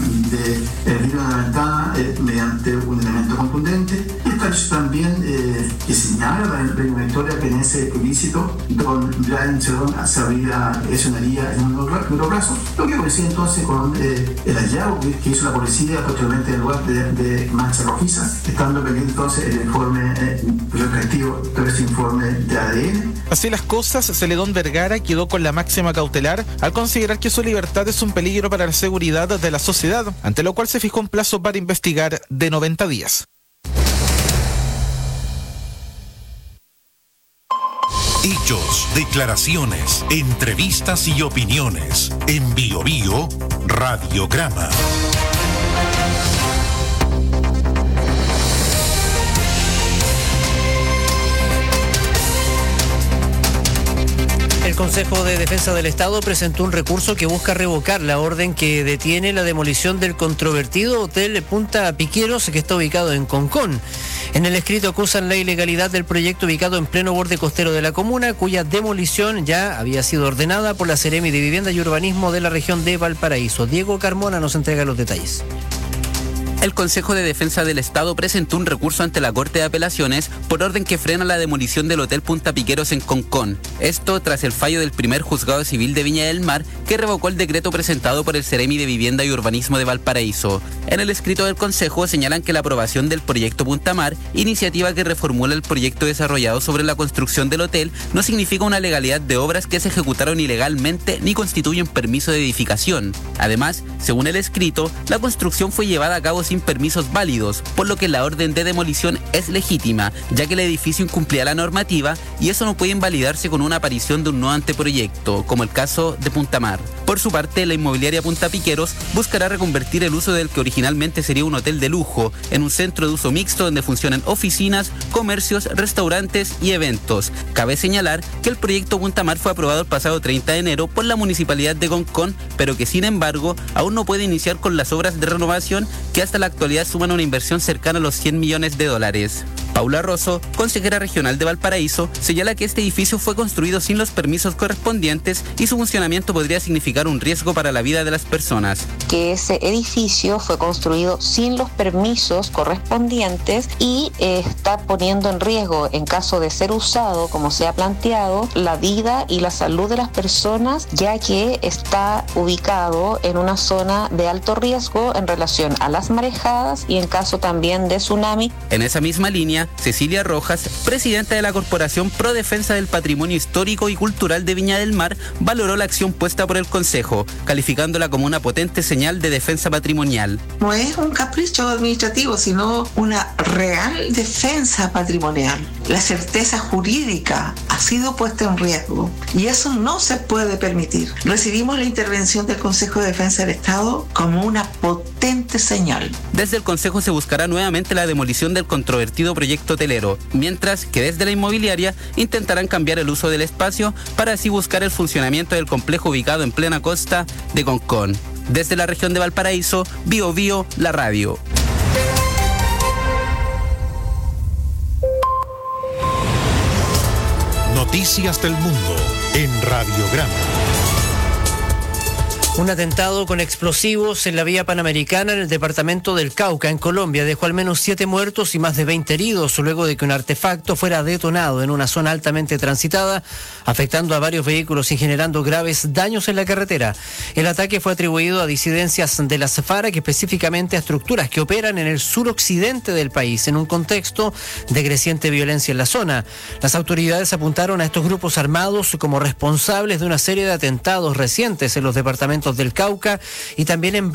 Speaker 6: de el vidrio de la ventana eh, mediante un elemento contundente. Y está hecho también eh, que señala la reina Victoria que en ese ilícito don Brian Celedón se habría lesionaría en un duro plazo, lo que coincide entonces con eh, el hallazgo que, que hizo la policía posteriormente en el lugar de, de manchas rojizas, estando pendiente entonces el informe eh, respectivo de ese informe de A D N.
Speaker 4: Así las cosas, Celedón Vergara quedó con la máxima cautelar al considerar que su libertad es un peligro para la seguridad de la sociedad, ante lo cual se fijó un plazo para investigar de noventa días.
Speaker 1: Hechos, declaraciones, entrevistas y opiniones. En Bio Bio, Radiograma.
Speaker 2: El Consejo de Defensa del Estado presentó un recurso que busca revocar la orden que detiene la demolición del controvertido Hotel Punta Piqueros, que está ubicado en Concón. En el escrito acusan la ilegalidad del proyecto ubicado en pleno borde costero de la comuna, cuya demolición ya había sido ordenada por la Seremi de Vivienda y Urbanismo de la región de Valparaíso. Diego Carmona nos entrega los detalles.
Speaker 27: El Consejo de Defensa del Estado presentó un recurso ante la Corte de Apelaciones por orden que frena la demolición del Hotel Punta Piqueros en Concón. Esto tras el fallo del primer juzgado civil de Viña del Mar, que revocó el decreto presentado por el Seremi de Vivienda y Urbanismo de Valparaíso. En el escrito del Consejo señalan que la aprobación del proyecto Punta Mar, iniciativa que reformula el proyecto desarrollado sobre la construcción del hotel, no significa una legalidad de obras que se ejecutaron ilegalmente ni constituyen permiso de edificación. Además, según el escrito, la construcción fue llevada a cabo sin permisos válidos, por lo que la orden de demolición es legítima, ya que el edificio incumplía la normativa y eso no puede invalidarse con una aparición de un nuevo anteproyecto, como el caso de Punta Mar. Por su parte, la inmobiliaria Punta Piqueros buscará reconvertir el uso del que originalmente sería un hotel de lujo en un centro de uso mixto donde funcionan oficinas, comercios, restaurantes y eventos. Cabe señalar que el proyecto Punta Mar fue aprobado el pasado treinta de enero por la Municipalidad de Concón, pero que sin embargo aún no puede iniciar con las obras de renovación que hasta la actualidad suman una inversión cercana a los cien millones de dólares.
Speaker 24: Paula Rosso, consejera regional de Valparaíso, señala que este edificio fue construido sin los permisos correspondientes y su funcionamiento podría significar un riesgo para la vida de las personas.
Speaker 11: Que ese edificio fue construido sin los permisos correspondientes y eh, está poniendo en riesgo, en caso de ser usado como se ha planteado, la vida y la salud de las personas, ya que está ubicado en una zona de alto riesgo en relación a las marejadas y en caso también de tsunami.
Speaker 24: En esa misma línea, Cecilia Rojas, presidenta de la Corporación Pro Defensa del Patrimonio Histórico y Cultural de Viña del Mar, valoró la acción puesta por el Consejo, calificándola como una potente señal de defensa patrimonial.
Speaker 5: No es un capricho administrativo, sino una real defensa patrimonial. La certeza jurídica ha sido puesta en riesgo y eso no se puede permitir. Recibimos la intervención del Consejo de Defensa del Estado como una potente señal.
Speaker 24: Desde el Consejo se buscará nuevamente la demolición del controvertido proyecto hotelero, mientras que desde la inmobiliaria intentarán cambiar el uso del espacio para así buscar el funcionamiento del complejo ubicado en plena costa de Concón. Desde la región de Valparaíso, Bio Bio, la radio.
Speaker 1: Noticias del Mundo en Radiograma.
Speaker 2: Un atentado con explosivos en la vía panamericana en el departamento del Cauca, en Colombia, dejó al menos siete muertos y más de veinte heridos luego de que un artefacto fuera detonado en una zona altamente transitada, afectando a varios vehículos y generando graves daños en la carretera. El ataque fue atribuido a disidencias de las FARC, específicamente a estructuras que operan en el suroccidente del país, en un contexto de creciente violencia en la zona. Las autoridades apuntaron a estos grupos armados como responsables de una serie de atentados recientes en los departamentos del Cauca y también en